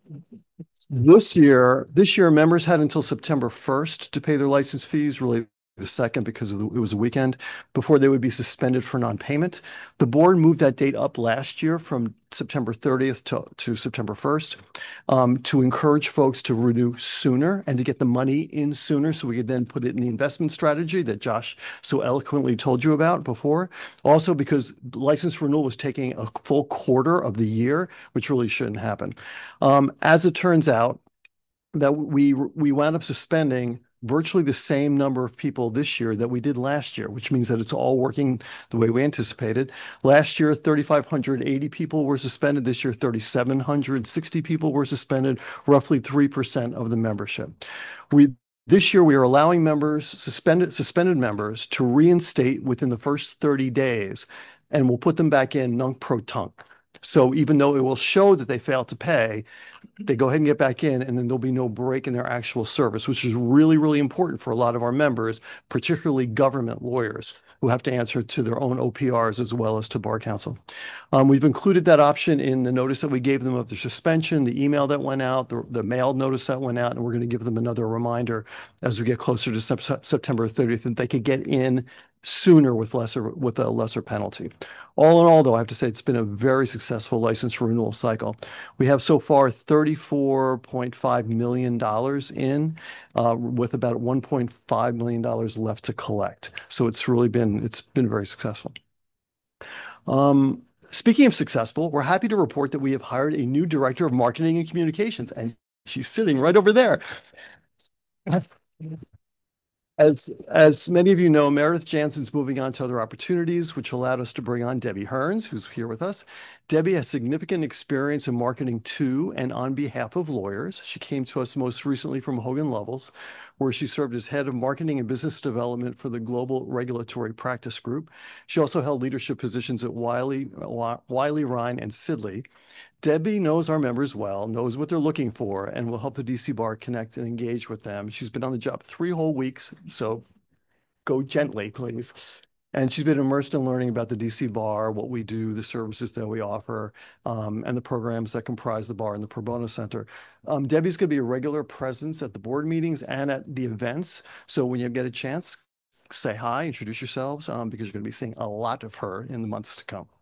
This year, this year, members had until September first to pay their license fees. Really, the second because of the, it was a weekend, before they would be suspended for non-payment. The board moved that date up last year from September thirtieth to, to September first um, to encourage folks to renew sooner and to get the money in sooner so we could then put it in the investment strategy that Josh so eloquently told you about before. Also because license renewal was taking a full quarter of the year, which really shouldn't happen. Um, as it turns out, that we we wound up suspending virtually the same number of people this year that we did last year, which means that it's all working the way we anticipated. Last year, three thousand five hundred eighty people were suspended. This year, three thousand seven hundred sixty people were suspended, roughly three percent of the membership. We This year, we are allowing members, suspended suspended members, to reinstate within the first thirty days, and we'll put them back in nunc-pro-tunc. So even though it will show that they failed to pay, they go ahead and get back in, and then there'll be no break in their actual service, which is really, really important for a lot of our members, particularly government lawyers who have to answer to their own O P Rs as well as to Bar Council. Um, we've included that option in the notice that we gave them of the suspension, the email that went out, the, the mailed notice that went out, and we're going to give them another reminder as we get closer to sep- September thirtieth that they could get in sooner with lesser with a lesser penalty. All in all, though, I have to say it's been a very successful license renewal cycle. We have so far thirty-four point five million dollars in, uh, with about one point five million dollars left to collect. So it's really been it's been very successful. Um, speaking of successful, we're happy to report that we have hired a new director of marketing and communications, and she's sitting right over there. As, as many of you know, Meredith Jansen's moving on to other opportunities, which allowed us to bring on Debbie Hearns, who's here with us. Debbie has significant experience in marketing to and on behalf of lawyers. She came to us most recently from Hogan Lovells, where she served as head of marketing and business development for the Global Regulatory Practice Group. She also held leadership positions at Wiley, Wiley, Ryan, and Sidley. Debbie knows our members well, knows what they're looking for, and will help the D C Bar connect and engage with them. She's been on the job three whole weeks, so go gently, please. And she's been immersed in learning about the D C Bar, what we do, the services that we offer, um, and the programs that comprise the bar and the Pro Bono Center. Um, Debbie's going to be a regular presence at the board meetings and at the events. So when you get a chance, say hi, introduce yourselves, um, because you're going to be seeing a lot of her in the months to come.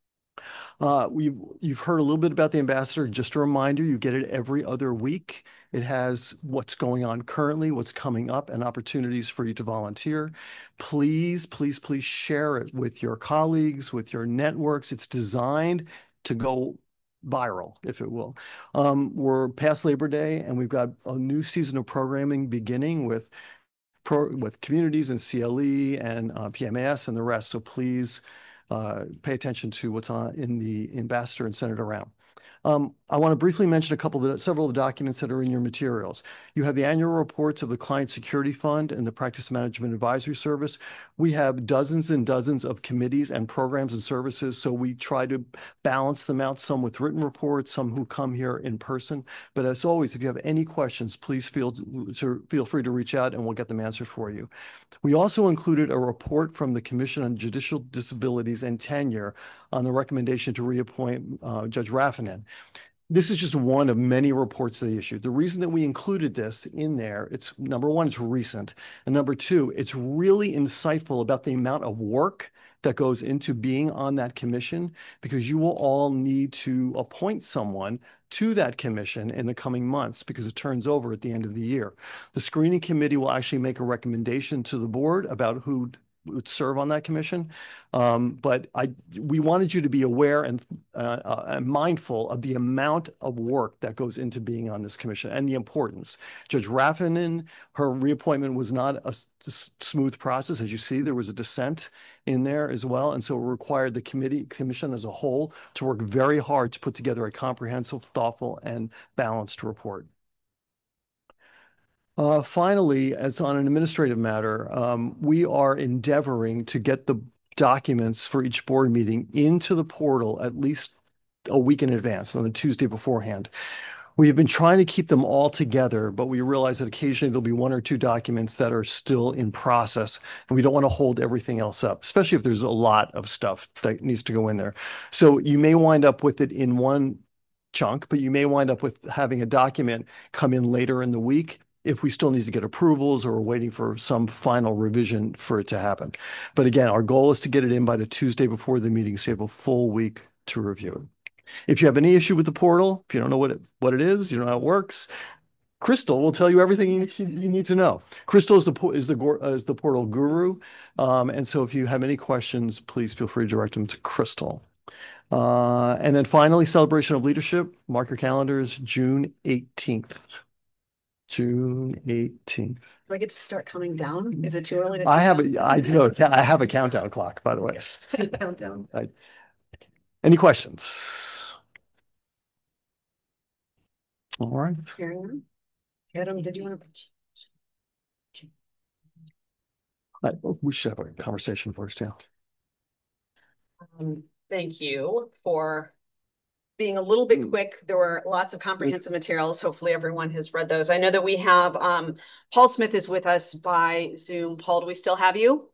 Uh, we've, you've heard a little bit about the ambassador. Just a reminder, you get it every other week. It has what's going on currently, what's coming up, and opportunities for you to volunteer. Please, please, please share it with your colleagues, with your networks. It's designed to go viral, if it will. Um, we're past Labor Day, and we've got a new season of programming beginning with pro, with communities and C L E and uh, P M A S and the rest. So please, Uh, pay attention to what's on in the ambassador and Senator round. Um, I want to briefly mention a couple of the, several of the documents that are in your materials. You have the annual reports of the Client Security Fund and the Practice Management Advisory Service. We have dozens and dozens of committees and programs and services, so we try to balance them out, some with written reports, some who come here in person. But as always, if you have any questions, please feel, to, feel free to reach out and we'll get them answered for you. We also included a report from the Commission on Judicial Disabilities and Tenure on the recommendation to reappoint uh, Judge Raffanin. This is just one of many reports they issued. The reason that we included this in there, it's number one, it's recent. And number two, it's really insightful about the amount of work that goes into being on that commission, because you will all need to appoint someone to that commission in the coming months because it turns over at the end of the year. The screening committee will actually make a recommendation to the board about who would serve on that commission. Um, but I, we wanted you to be aware and, uh, uh, and mindful of the amount of work that goes into being on this commission and the importance. Judge Raffanin, her reappointment was not a, a smooth process. As you see, there was a dissent in there as well. And so it required the committee commission as a whole to work very hard to put together a comprehensive, thoughtful, and balanced report. Uh, finally, as on an administrative matter, um, we are endeavoring to get the documents for each board meeting into the portal at least a week in advance, on the Tuesday beforehand. We have been trying to keep them all together, but we realize that occasionally there'll be one or two documents that are still in process, and we don't want to hold everything else up, especially if there's a lot of stuff that needs to go in there. So you may wind up with it in one chunk, but you may wind up with having a document come in later in the week. if we still need to get approvals or we're waiting for some final revision for it to happen. But again, our goal is to get it in by the Tuesday before the meeting, so you have a full week to review it. If you have any issue with the portal, if you don't know what it, what it is, you don't know how it works, Crystal will tell you everything you, you need to know. Crystal is the is the uh, is the portal guru, um, and so if you have any questions, please feel free to direct them to Crystal. Uh, and then finally, Celebration of Leadership. Mark your calendars, June eighteenth. June eighteenth. Do I get to start counting down? Is it too early to? I have a I do I have a countdown clock, by the way. Countdown. I, any questions? All right. Karen, Adam, did you want to? I, we should have a conversation first, yeah. Um, thank you for being a little bit quick. There were lots of comprehensive materials. Hopefully everyone has read those. I know that we have um, Paul Smith is with us by Zoom. Paul, do we still have you?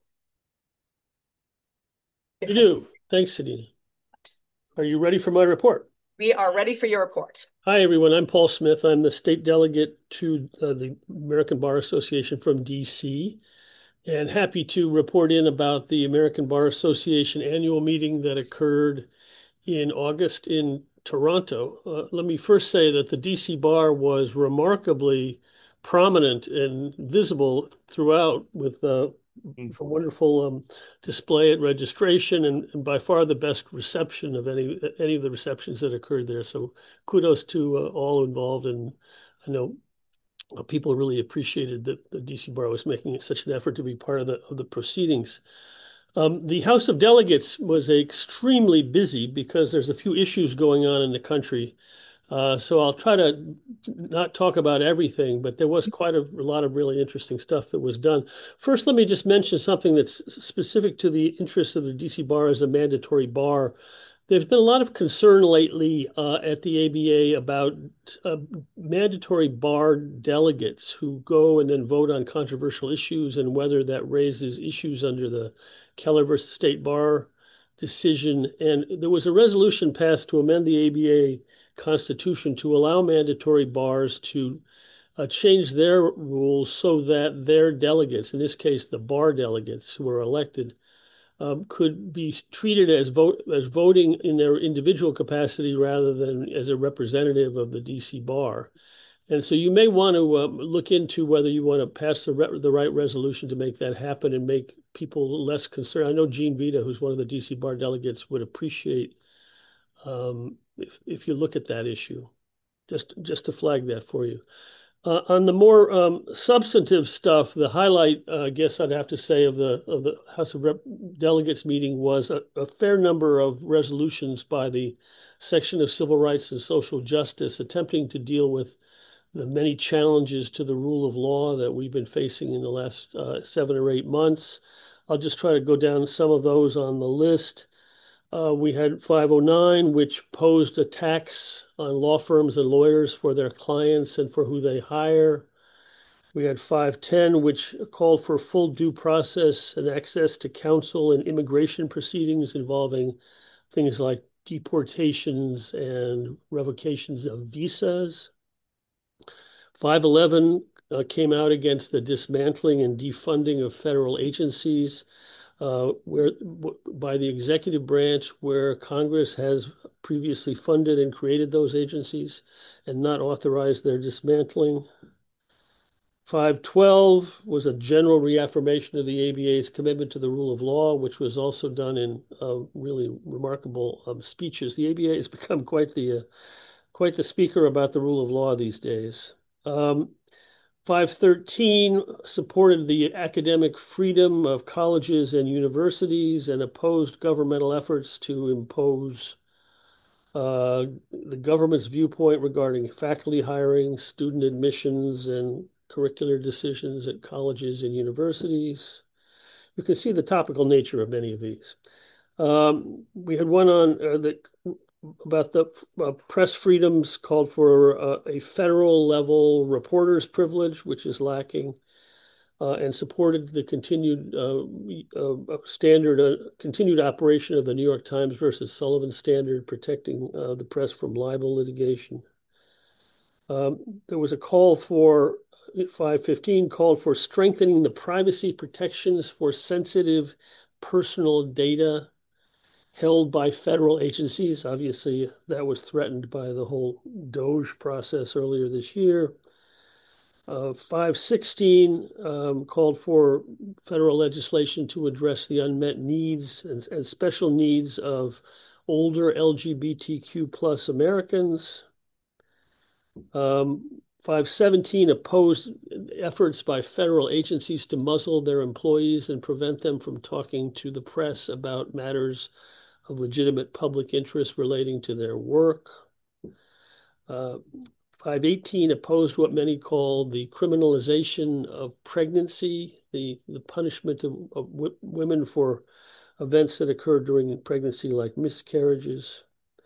You do. Thanks, Sadina. Are you ready for my report? We are ready for your report. Hi, everyone. I'm Paul Smith. I'm the state delegate to uh, the American Bar Association from D C, and happy to report in about the American Bar Association annual meeting that occurred in August in Toronto. Uh, let me first say that the D C Bar was remarkably prominent and visible throughout, with uh, a wonderful um, display at registration, and, and by far the best reception of any any of the receptions that occurred there. So kudos to uh, all involved, and I know uh, people really appreciated that the D C Bar was making such an effort to be part of the of the proceedings. Um, the House of Delegates was extremely busy because there's a few issues going on in the country. Uh, so I'll try to not talk about everything, but there was quite a, a lot of really interesting stuff that was done. First, let me just mention something that's specific to the interests of the D C Bar as a mandatory bar. There's been a lot of concern lately uh, at the A B A about uh, mandatory bar delegates who go and then vote on controversial issues, and whether that raises issues under the Keller versus State Bar decision. And there was a resolution passed to amend the A B A Constitution to allow mandatory bars to uh, change their rules so that their delegates, in this case the bar delegates who are elected, um, could be treated as vote as voting in their individual capacity rather than as a representative of the D C Bar. And so you may want to uh, look into whether you want to pass the, re the right resolution to make that happen and make people less concerned. I know Gene Vita, who's one of the D C Bar delegates, would appreciate um, if, if you look at that issue, just, just to flag that for you. Uh, on the more um, substantive stuff, the highlight, uh, I guess I'd have to say, of the of the House of Rep Delegates meeting was a, a fair number of resolutions by the section of Civil Rights and Social Justice attempting to deal with the many challenges to the rule of law that we've been facing in the last uh, seven or eight months. I'll just try to go down some of those on the list. Uh, we had five oh nine, which posed a tax on law firms and lawyers for their clients and for who they hire. We had five ten, which called for full due process and access to counsel in immigration proceedings involving things like deportations and revocations of visas. five eleven uh, came out against the dismantling and defunding of federal agencies, Uh, where by the executive branch, where Congress has previously funded and created those agencies and not authorized their dismantling. five twelve was a general reaffirmation of the A B A's commitment to the rule of law, which was also done in uh, really remarkable um, speeches. The A B A has become quite the uh, quite the speaker about the rule of law these days. Um, five thirteen supported the academic freedom of colleges and universities and opposed governmental efforts to impose uh, the government's viewpoint regarding faculty hiring, student admissions, and curricular decisions at colleges and universities. You can see the topical nature of many of these. Um, we had one on uh, the about the uh, press freedoms, called for uh, a federal level reporter's privilege, which is lacking, uh, and supported the continued uh, uh, standard, uh, continued operation of the New York Times versus Sullivan standard, protecting uh, the press from libel litigation. Um, there was a call for five fifteen called for strengthening the privacy protections for sensitive personal data held by federal agencies. Obviously, that was threatened by the whole DOGE process earlier this year. Uh, five sixteen um, called for federal legislation to address the unmet needs and, and special needs of older L G B T Q plus Americans. Um, five seventeen opposed efforts by federal agencies to muzzle their employees and prevent them from talking to the press about matters of legitimate public interest relating to their work. Uh, five eighteen opposed what many call the criminalization of pregnancy, the, the punishment of, of w- women for events that occur during pregnancy, like miscarriages.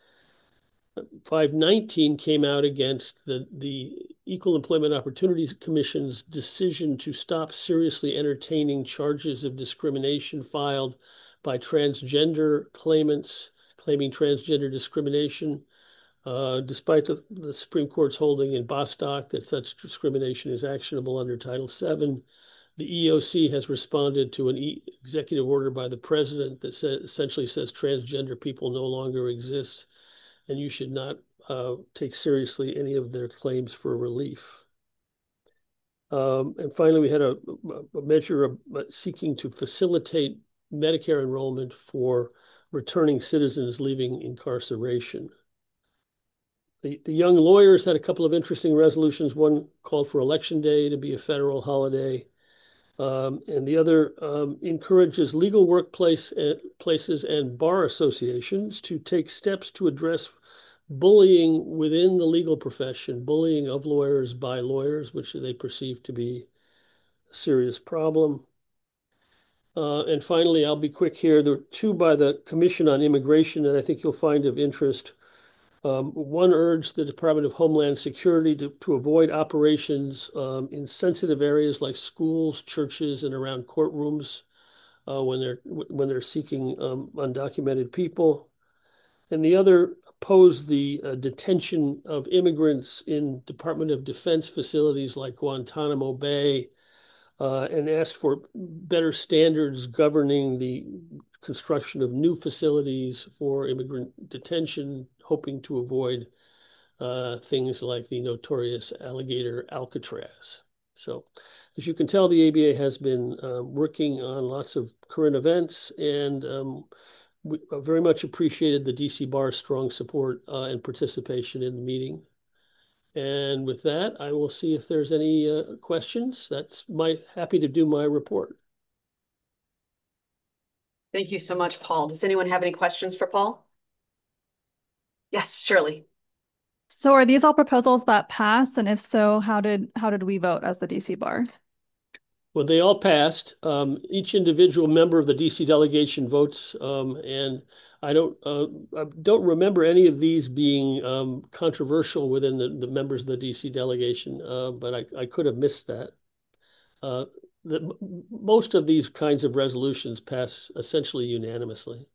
five nineteen came out against the, the Equal Employment Opportunity Commission's decision to stop seriously entertaining charges of discrimination filed by transgender claimants claiming transgender discrimination, uh, despite the, the Supreme Court's holding in Bostock that such discrimination is actionable under Title seven. The E O C has responded to an e- executive order by the president that sa- essentially says transgender people no longer exist, and you should not uh, take seriously any of their claims for relief. Um, and finally, we had a, a measure of seeking to facilitate Medicare enrollment for returning citizens leaving incarceration. The, the young lawyers had a couple of interesting resolutions. One called for Election Day to be a federal holiday. Um, and the other um, encourages legal workplace and places and bar associations to take steps to address bullying within the legal profession, bullying of lawyers by lawyers, which they perceive to be a serious problem. Uh, and finally, I'll be quick here. There are two by the Commission on Immigration that I think you'll find of interest. Um, one urged the Department of Homeland Security to, to avoid operations um, in sensitive areas like schools, churches, and around courtrooms uh, when they're when they're seeking um, undocumented people. And the other opposed the uh, detention of immigrants in Department of Defense facilities like Guantanamo Bay, uh, and asked for better standards governing the construction of new facilities for immigrant detention, hoping to avoid uh, things like the notorious alligator Alcatraz. So, as you can tell, the A B A has been uh, working on lots of current events, and um, we very much appreciated the D C Bar's strong support uh, and participation in the meeting. And with that, I will see if there's any uh, questions. That's my happy to do my report. Thank you so much, Paul. Does anyone have any questions for Paul? Yes, Shirley. So are these all proposals that passed? And if so, how did how did we vote as the D C Bar? Well, they all passed. Um, each individual member of the D C delegation votes, um, and I don't uh, I don't remember any of these being um, controversial within the, the members of the D C delegation, uh, but I, I could have missed that. Uh, the, most of these kinds of resolutions pass essentially unanimously.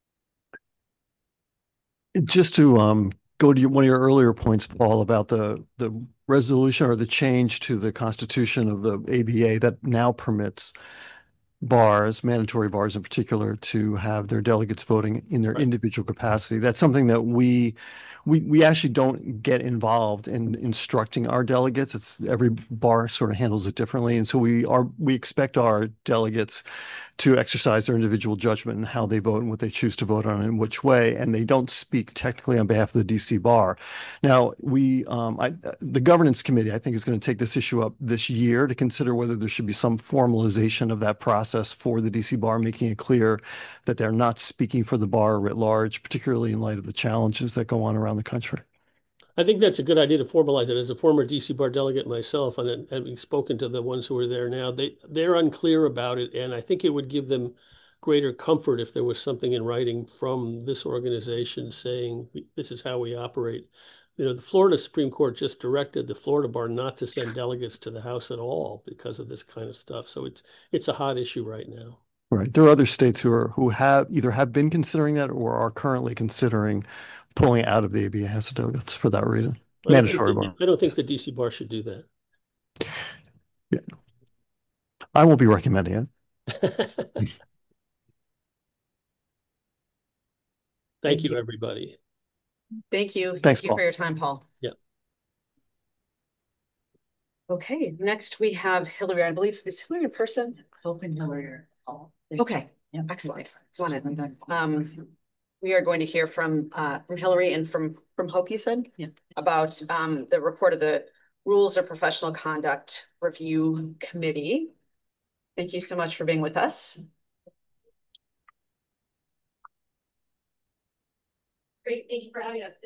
Just to um, go to your, one of your earlier points, Paul, about the the resolution or the change to the constitution of the A B A that now permits bars, mandatory bars in particular, to have their delegates voting in their Right. individual capacity. That's something that we we we actually don't get involved in instructing our delegates. It's every bar sort of handles it differently, and so we are we expect our delegates to exercise their individual judgment in how they vote and what they choose to vote on and in which way, and they don't speak technically on behalf of the D C Bar. Now, we, um, I, the governance committee, I think, is going to take this issue up this year to consider whether there should be some formalization of that process for the D C Bar, making it clear that they're not speaking for the bar writ large, particularly in light of the challenges that go on around the country. I think that's a good idea to formalize it. As a former D C Bar delegate myself, and having spoken to the ones who are there now, they they're unclear about it, and I think it would give them greater comfort if there was something in writing from this organization saying this is how we operate. You know, the Florida Supreme Court just directed the Florida Bar not to send delegates to the House at all because of this kind of stuff. So it's it's a hot issue right now. Right. There are other states who are who have either have been considering that or are currently considering pulling out of the A B A House of Delegates for that reason. I don't Mandatory think, bar. I don't think the D C Bar should do that. Yeah. I won't be recommending it. Thank you, everybody. Thank you. Thanks, Thank you Paul. for your time, Paul. Yeah. Okay, next we have Hillary. I believe, is Hillary in person? Open Hillary. Paul. Okay, Yeah. excellent. Wanted. Um, we are going to hear from uh from Hillary and from from Hope, you said? Yeah. About um the report of the Rules of Professional Conduct Review Committee. Thank you so much for being with us. Great, thank you for having us.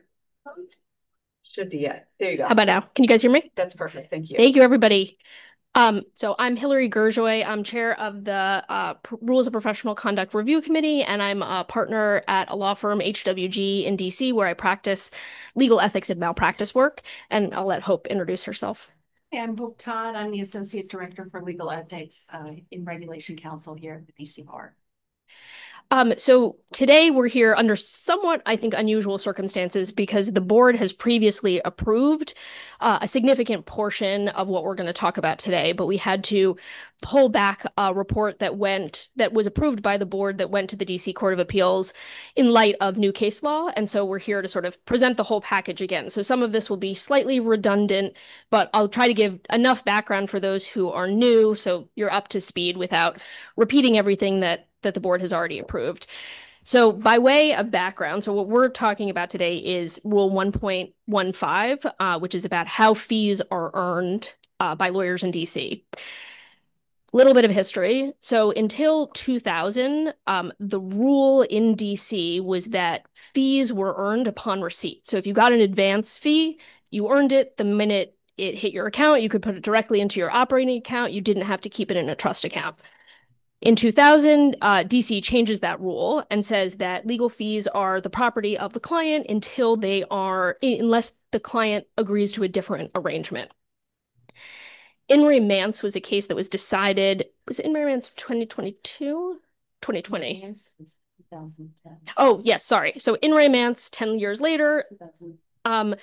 Should be it. There you go. How about now? Can you guys hear me? That's perfect. Thank you. Thank you, everybody. Um, so I'm Hillary Gerjoy. I'm chair of the uh, P Rules of Professional Conduct Review Committee, and I'm a partner at a law firm, H W G, in D C, where I practice legal ethics and malpractice work. And I'll let Hope introduce herself. Hey, I'm Hope Todd. I'm the Associate Director for Legal Ethics uh, in Regulation Council here at the D C Bar. Um, so today we're here under somewhat, I think, unusual circumstances because the board has previously approved uh, a significant portion of what we're going to talk about today, but we had to pull back a report that went, that was approved by the board that went to the D C Court of Appeals in light of new case law. And so we're here to sort of present the whole package again. So some of this will be slightly redundant, but I'll try to give enough background for those who are new so you're up to speed without repeating everything that that the board has already approved. So by way of background, so what we're talking about today is Rule one point one five, uh, which is about how fees are earned uh, by lawyers in D C. Little bit of history. So until two thousand, um, the rule in D C was that fees were earned upon receipt. So if you got an advance fee, you earned it the minute it hit your account. You could put it directly into your operating account. You didn't have to keep it in a trust account. In two thousand, uh, D C changes that rule and says that legal fees are the property of the client until they are, unless the client agrees to a different arrangement. In re Mance was a case that was decided, was it In re Mance twenty twenty-two? twenty twenty. Mance was two thousand ten. Oh, yes, sorry. So In re Mance, ten years later, um,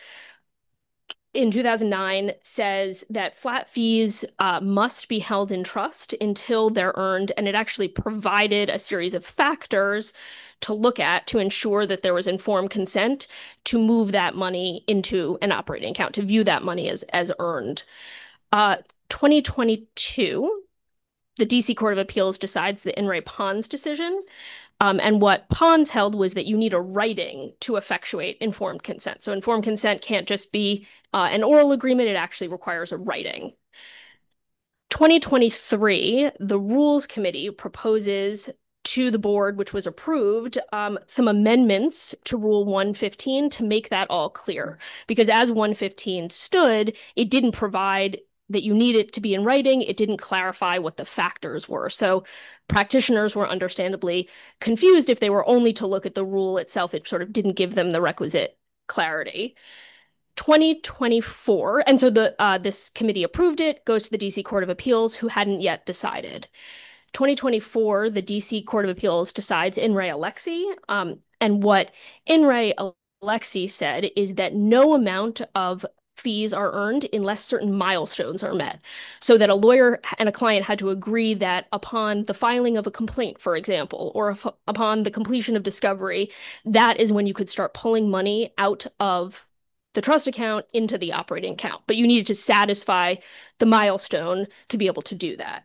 in two thousand nine says that flat fees uh, must be held in trust until they're earned, and it actually provided a series of factors to look at to ensure that there was informed consent to move that money into an operating account, to view that money as, as earned. Uh, twenty twenty-two, the D C Court of Appeals decides the In re Pons decision. Um, and what Pons held was that you need a writing to effectuate informed consent. So informed consent can't just be uh, an oral agreement, it actually requires a writing. twenty twenty-three, the Rules Committee proposes to the board, which was approved, um, some amendments to Rule one fifteen to make that all clear. Because as one fifteen stood, it didn't provide that you need it to be in writing. It didn't clarify what the factors were. So practitioners were understandably confused if they were only to look at the rule itself. It sort of didn't give them the requisite clarity. twenty twenty-four, and so the uh, this committee approved it, goes to the D C Court of Appeals, who hadn't yet decided. twenty twenty-four, the D C Court of Appeals decides In re Alexi, um, and what In re Alexi said is that no amount of fees are earned unless certain milestones are met. So that a lawyer and a client had to agree that upon the filing of a complaint, for example, or if, upon the completion of discovery, that is when you could start pulling money out of the trust account into the operating account. But you needed to satisfy the milestone to be able to do that.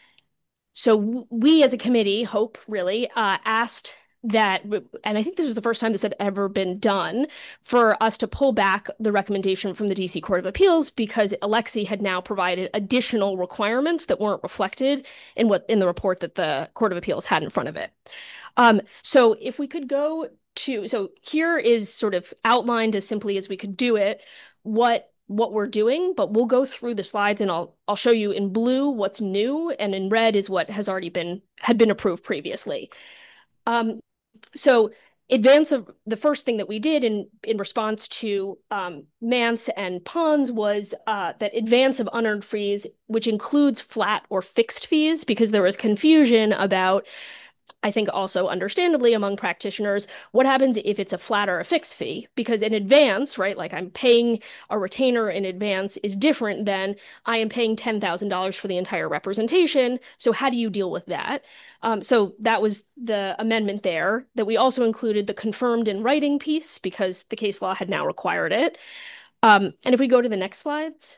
So we as a committee, Hope really, uh, asked that, and I think this was the first time this had ever been done, for us to pull back the recommendation from the D C Court of Appeals because Alexi had now provided additional requirements that weren't reflected in what in the report that the Court of Appeals had in front of it. Um, so if we could go to, so here is sort of outlined as simply as we could do it, what what we're doing, but we'll go through the slides and I'll I'll show you in blue what's new, and in red is what has already been had been approved previously. Um, so advance of the first thing that we did in in response to um, Mance and Pons was uh, that advance of unearned fees, which includes flat or fixed fees, because there was confusion about I think also understandably among practitioners, what happens if it's a flat or a fixed fee? Because in advance, right, like I'm paying a retainer in advance is different than I am paying ten thousand dollars for the entire representation. So how do you deal with that? Um, so that was the amendment there, that we also included the confirmed in writing piece because the case law had now required it. Um, and if we go to the next slides.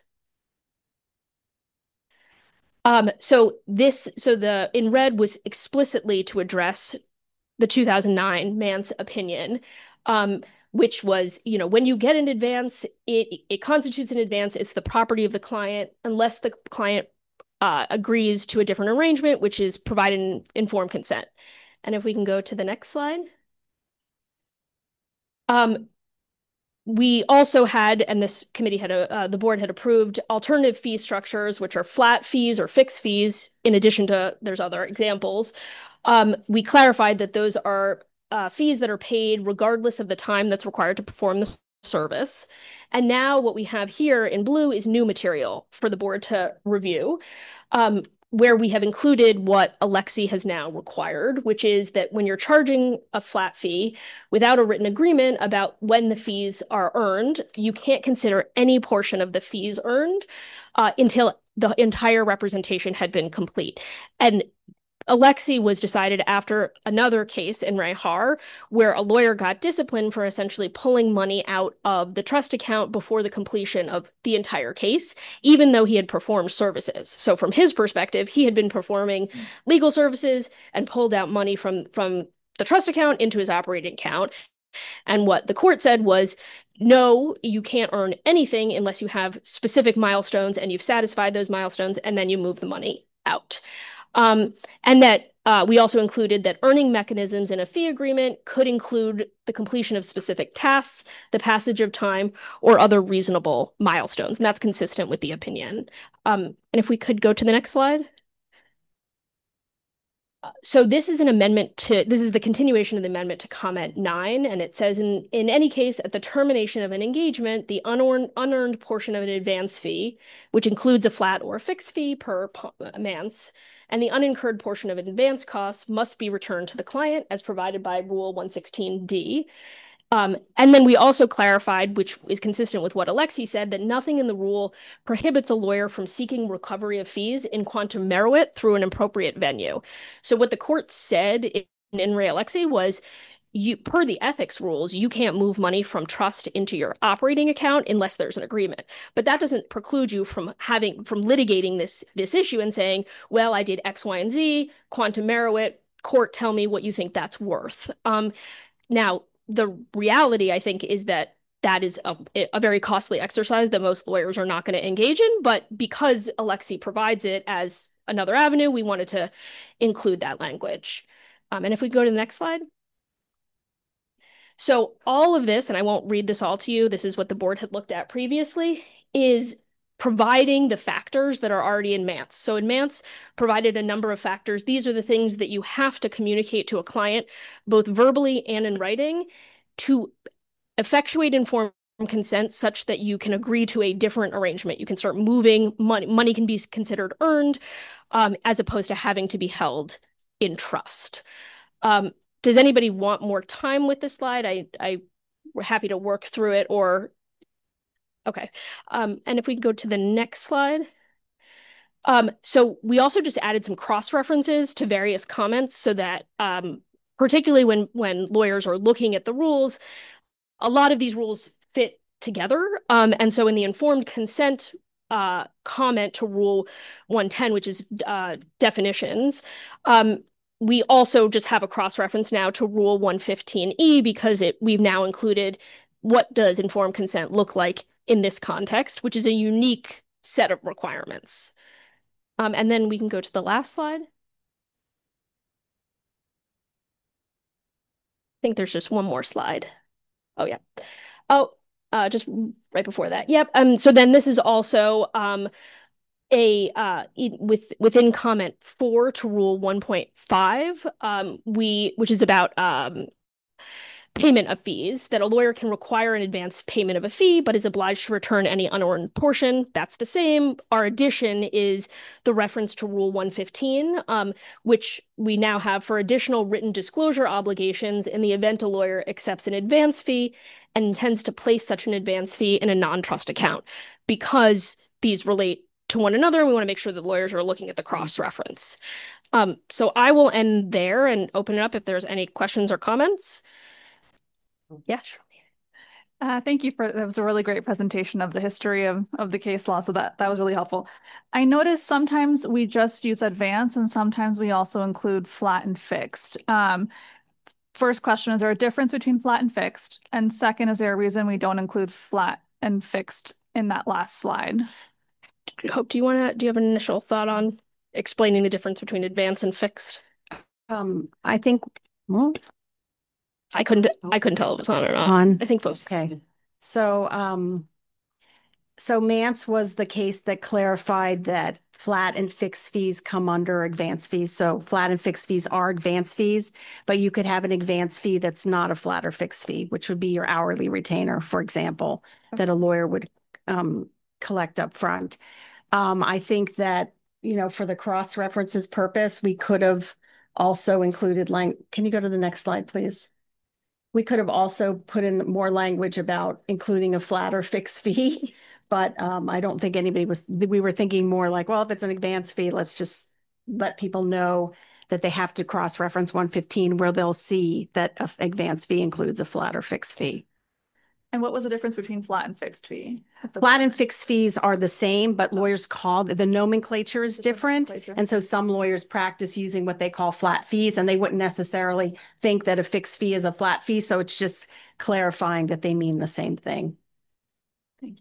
Um, so this, so the in red was explicitly to address the two thousand nine Mance opinion, um, which was, you know, when you get an advance, it it constitutes an advance. It's the property of the client unless the client uh, agrees to a different arrangement, which is providing informed consent. And if we can go to the next slide. Um, we also had, and this committee had, a, uh, the board had approved alternative fee structures, which are flat fees or fixed fees, in addition to, there's other examples. Um, we clarified that those are uh, fees that are paid regardless of the time that's required to perform the service. And now what we have here in blue is new material for the board to review. Um, where we have included what Alexi has now required, which is that when you're charging a flat fee without a written agreement about when the fees are earned, you can't consider any portion of the fees earned uh, until the entire representation had been complete. And Alexi was decided after another case in Ray Har, where a lawyer got disciplined for essentially pulling money out of the trust account before the completion of the entire case, even though he had performed services. So from his perspective, he had been performing legal services and pulled out money from, from the trust account into his operating account. And what the court said was, no, you can't earn anything unless you have specific milestones and you've satisfied those milestones, and then you move the money out. Um, and that uh, we also included that earning mechanisms in a fee agreement could include the completion of specific tasks, the passage of time, or other reasonable milestones. And that's consistent with the opinion. Um, and if we could go to the next slide. So this is an amendment to, this is the continuation of the amendment to comment nine, and it says, in, in any case, at the termination of an engagement, the unearned, unearned portion of an advance fee, which includes a flat or a fixed fee per Mance, and the unincurred portion of advance costs must be returned to the client as provided by Rule one sixteen D. Um, and then we also clarified, which is consistent with what Alexi said, that nothing in the rule prohibits a lawyer from seeking recovery of fees in quantum meruit through an appropriate venue. So what the court said in, in Ray Alexi was, you, per the ethics rules, you can't move money from trust into your operating account unless there's an agreement. But that doesn't preclude you from having, from litigating this, this issue and saying, well, I did X, Y, and Z, quantum meruit, court, tell me what you think that's worth. Um, now, the reality, I think, is that that is a, a very costly exercise that most lawyers are not going to engage in. But because Alexi provides it as another avenue, we wanted to include that language. Um, and if we go to the next slide. So all of this, and I won't read this all to you, this is what the board had looked at previously, is providing the factors that are already in Mance. So in Mance, provided a number of factors. These are the things that you have to communicate to a client, both verbally and in writing, to effectuate informed consent such that you can agree to a different arrangement. You can start moving money. Money can be considered earned um, as opposed to having to be held in trust. Um, does anybody want more time with this slide? I, I, we're happy to work through it, or okay. Um, and if we go to the next slide. Um, so we also just added some cross-references to various comments so that um, particularly when, when lawyers are looking at the rules, a lot of these rules fit together. Um, and so in the informed consent uh, comment to Rule one ten, which is uh, definitions, um, we also just have a cross-reference now to Rule one fifteen E because it we've now included what does informed consent look like in this context, which is a unique set of requirements. Um, and then we can go to the last slide. I think there's just one more slide. Oh, yeah. Oh, uh, just right before that. Yep. Um, so then this is also um, a uh, with within comment four to Rule one point five, um, we which is about um, payment of fees, that a lawyer can require an advance payment of a fee, but is obliged to return any unearned portion. That's the same. Our addition is the reference to Rule one fifteen, um, which we now have for additional written disclosure obligations in the event a lawyer accepts an advance fee and intends to place such an advance fee in a non-trust account. Because these relate to one another, we want to make sure that lawyers are looking at the cross-reference. Um, so I will end there and open it up if there's any questions or comments. Yeah, sure. Uh, thank you for that was a really great presentation of the history of, of the case law. So that, that was really helpful. I noticed sometimes we just use advance and sometimes we also include flat and fixed. Um, first question, is there a difference between flat and fixed? And second, is there a reason we don't include flat and fixed in that last slide? Hope, do you want to, do you have an initial thought on explaining the difference between advance and fixed? Um, I think, well, I couldn't, I couldn't tell if it was on or not. On. I think folks. Okay. So, um, so Mance was the case that clarified that flat and fixed fees come under advance fees. So flat and fixed fees are advance fees, but you could have an advance fee that's not a flat or fixed fee, which would be your hourly retainer, for example, that a lawyer would um, collect up front. Um, I think that, you know, for the cross references purpose, we could have also included lang. Can you go to the next slide, please? We could have also put in more language about including a flat or fixed fee, but um, I don't think anybody was, we were thinking more like, well, if it's an advance fee, let's just let people know that they have to cross-reference one fifteen where they'll see that an advance fee includes a flat or fixed fee. And what was the difference between flat and fixed fee? Flat and fixed fees are the same, but lawyers call, the nomenclature is different. And so some lawyers practice using what they call flat fees, and they wouldn't necessarily think that a fixed fee is a flat fee. So it's just clarifying that they mean the same thing. Thank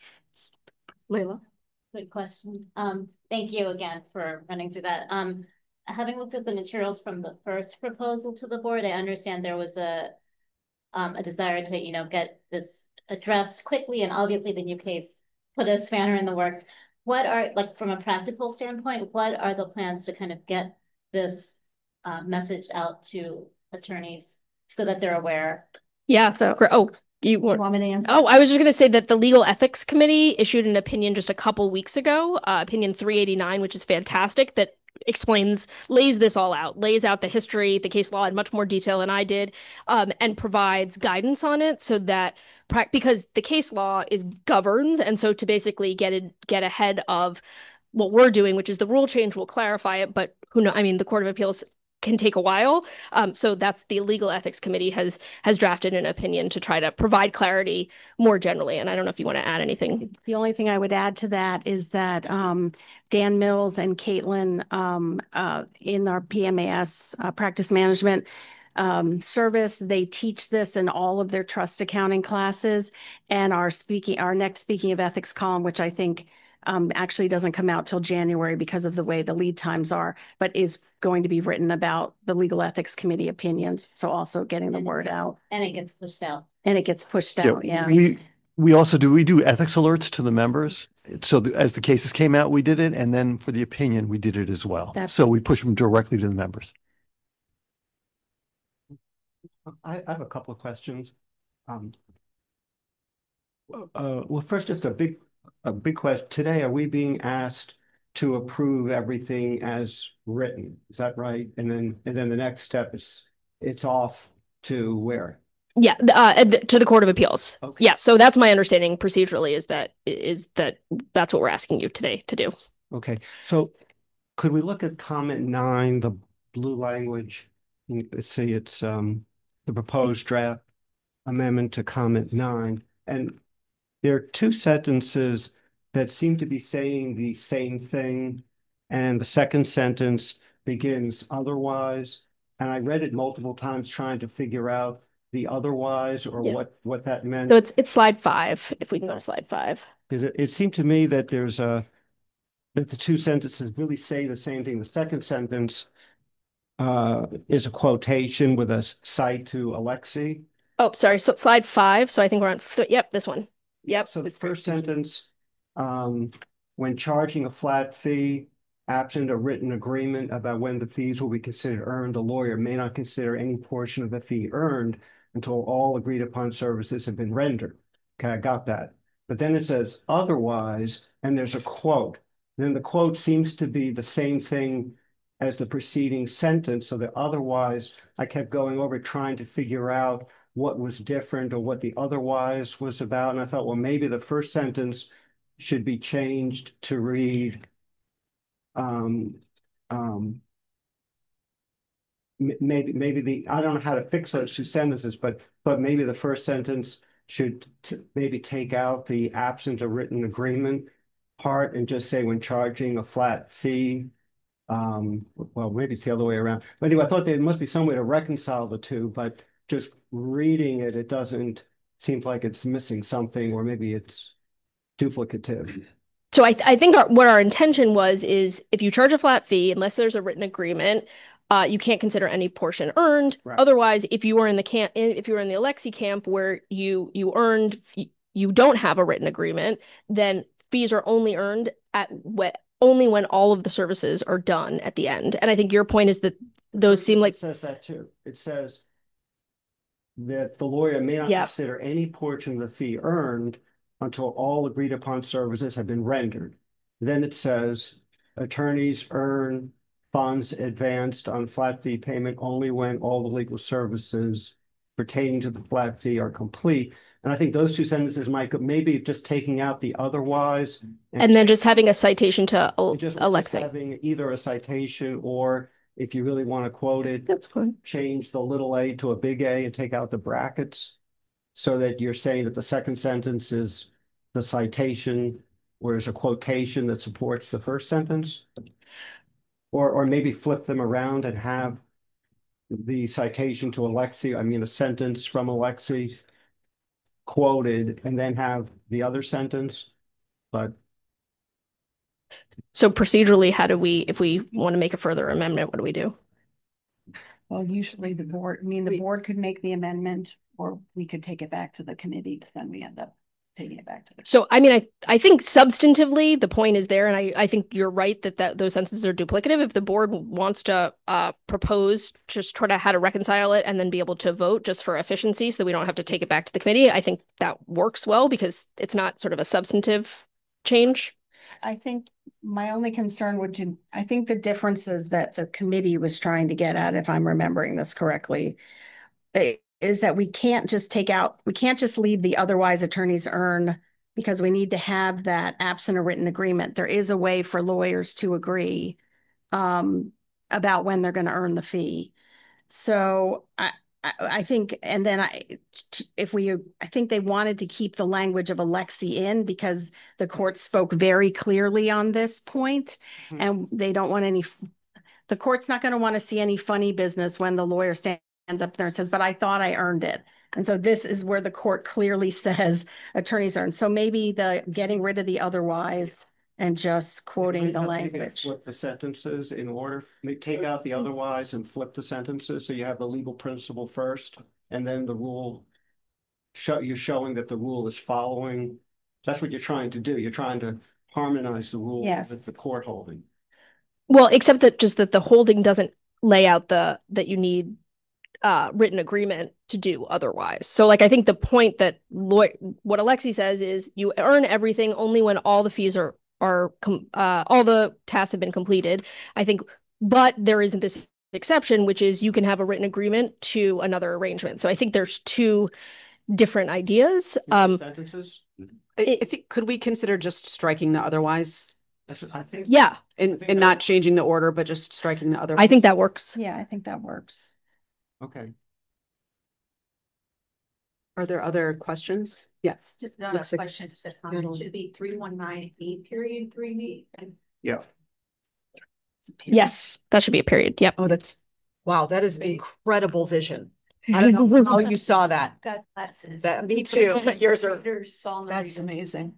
you. Layla? Good question. Um, thank you again for running through that. Um, having looked at the materials from the first proposal to the board, I understand there was a Um, a desire to, you know, get this addressed quickly, and obviously the new case put a spanner in the works. What are, like, from a practical standpoint, what are the plans to kind of get this uh, message out to attorneys so that they're aware? Yeah. So, oh, you want, want me to answer? Oh, I was just going to say that the Legal Ethics Committee issued an opinion just a couple weeks ago, uh, opinion three eighty-nine, which is fantastic, that explains, lays this all out, lays out the history, the case law in much more detail than I did, um, and provides guidance on it so that, because the case law is governs, and so to basically get it, get ahead of what we're doing, which is the rule change will clarify it, but who know, I mean, the Court of Appeals can take a while. Um, so that's the Legal Ethics Committee has has drafted an opinion to try to provide clarity more generally. And I don't know if you want to add anything. The only thing I would add to that is that um, Dan Mills and Caitlin um, uh, in our P M A S uh, practice management um, service, they teach this in all of their trust accounting classes. And our speaking, our next Speaking of Ethics column, which I think Um, actually doesn't come out till January because of the way the lead times are, but is going to be written about the Legal Ethics Committee opinions. So also getting the And- word out. And it gets pushed out. And it gets pushed Yeah, out, yeah. We, we also do, we do ethics alerts to the members. So the- as the cases came out, we did it. And then for the opinion, we did it as well. That's- So we push them directly to the members. I, I have a couple of questions. Um, uh, well, first, just a big, a big question. Today, are we being asked to approve everything as written? Is that right? And then, and then the next step is it's off to where? Yeah, uh, to the Court of Appeals. Okay. Yeah, so that's my understanding procedurally is that is that that's what we're asking you today to do. Okay, so could we look at comment nine, the blue language? Let's see, it's um the proposed draft amendment to comment nine, and there are two sentences that seem to be saying the same thing, and the second sentence begins otherwise, and I read it multiple times trying to figure out the otherwise or Yeah. what what that meant. So it's it's slide five, if we can go to slide five. Because it, it seemed to me that there's a that the two sentences really say the same thing. The second sentence uh, is a quotation with a cite to Alexei. Oh, sorry. So slide five. So I think we're on. Th yep, this one. Yep. So the first sentence, um, when charging a flat fee absent a written agreement about when the fees will be considered earned, the lawyer may not consider any portion of the fee earned until all agreed upon services have been rendered. Okay, I got that. But then it says otherwise, and there's a quote. Then the quote seems to be the same thing as the preceding sentence. So that otherwise, I kept going over trying to figure out what was different or what the otherwise was about. And I thought, well, maybe the first sentence should be changed to read, um, um, maybe, maybe the, I don't know how to fix those two sentences, but, but maybe the first sentence should t maybe take out the absent a written agreement part and just say when charging a flat fee. Um, well, maybe it's the other way around. But anyway, I thought there must be some way to reconcile the two, but just reading it, it doesn't seem like it's missing something, or maybe it's duplicative. So I, th I think our, what our intention was is if you charge a flat fee, unless there's a written agreement, uh, you can't consider any portion earned. Right. Otherwise, if you were in the camp, if you were in the Alexi camp where you you earned, you don't have a written agreement, then fees are only earned at what only when all of the services are done at the end. And I think your point is that those seem like it says that too. It says that the lawyer may not Yeah. consider any portion of the fee earned until all agreed upon services have been rendered. Then it says attorneys earn funds advanced on flat fee payment only when all the legal services pertaining to the flat fee are complete. And I think those two sentences might go, maybe just taking out the otherwise. and then just having a citation to Al- just, just Alexi. having either a citation, or if you really want to quote it, That's fine. change the little a to a big A and take out the brackets, so that you're saying that the second sentence is the citation, whereas a quotation that supports the first sentence. Or, or maybe flip them around and have the citation to Alexi, I mean, a sentence from Alexi quoted, and then have the other sentence. But So procedurally, how do we, if we want to make a further amendment, what do we do? Well, usually the board, I mean, the board could make the amendment, or we could take it back to the committee, but then we end up taking it back to the. So, I mean, I, I think substantively the point is there, and I, I think you're right that, that those sentences are duplicative. If the board wants to uh, propose, just try to how to reconcile it and then be able to vote just for efficiency so that we don't have to take it back to the committee, I think that works well because it's not sort of a substantive change. I think my only concern would be, I think the difference is that the committee was trying to get at, if I'm remembering this correctly, is that we can't just take out, we can't just leave the otherwise attorneys earn, because we need to have that absent a written agreement. There is a way for lawyers to agree um, about when they're going to earn the fee. So I, I, I think, and then I, if we, I think they wanted to keep the language of Alexi in because the court spoke very clearly on this point, mm-hmm. and they don't want any, the court's not going to want to see any funny business when the lawyer stands up there and says, but I thought I earned it. And so this is where the court clearly says attorneys earn. So maybe the getting rid of the otherwise and just quoting the language. Flip the sentences in order, take out the otherwise and flip the sentences. So you have the legal principle first, and then the rule, show you're showing that the rule is following. That's what you're trying to do. You're trying to harmonize the rule yes. with the court holding. Well, except that just that the holding doesn't lay out the, that you need uh, written agreement to do otherwise. So like, I think the point that law what Alexi says is you earn everything only when all the fees are, are uh, all the tasks have been completed. I think, but there isn't this exception, which is you can have a written agreement to another arrangement. So I think there's two different ideas. Um, sentences? I, I think, could we consider just striking the otherwise? That's what I think. Yeah. And, think and not changing the order, but just striking the otherwise? I think that works. Yeah, I think that works. Okay. Are there other questions? Yes. Just not a question, Stefan. It should be three one nine eight period three B. Yeah. Yes, that should be a period. Yep. Oh, that's, wow, that is incredible vision. I don't know how you saw that. Got glasses. That, me too, but yours are, that's amazing.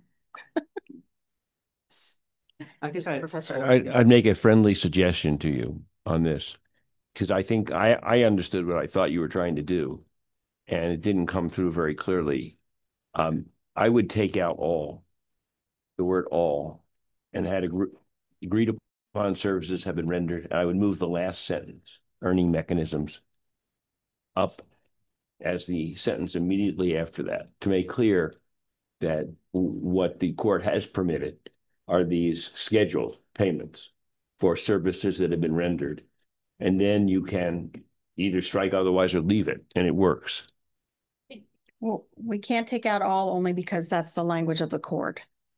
I guess I, Professor. I'd, I'd make a friendly suggestion to you on this, because I think I, I understood what I thought you were trying to do, and it didn't come through very clearly. Um, I would take out all, the word all, and had agreed upon services have been rendered. I would move the last sentence, earning mechanisms, up as the sentence immediately after that to make clear that what the court has permitted are these scheduled payments for services that have been rendered. And then you can either strike otherwise or leave it, and it works. Well, we can't take out all only because that's the language of the court.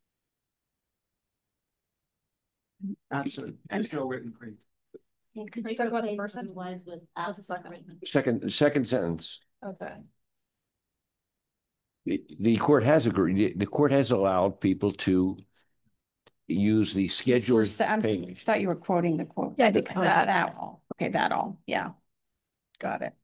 Absolutely. There's no written agreement. Could you talk about the replace first sentence? otherwise with absent written? Second, second sentence. Okay. The, the court has agreed, the court has allowed people to use the scheduled I payments. thought you were quoting the quote. Yeah, I think Oh, that. that all. Okay, that all. Yeah. Got it.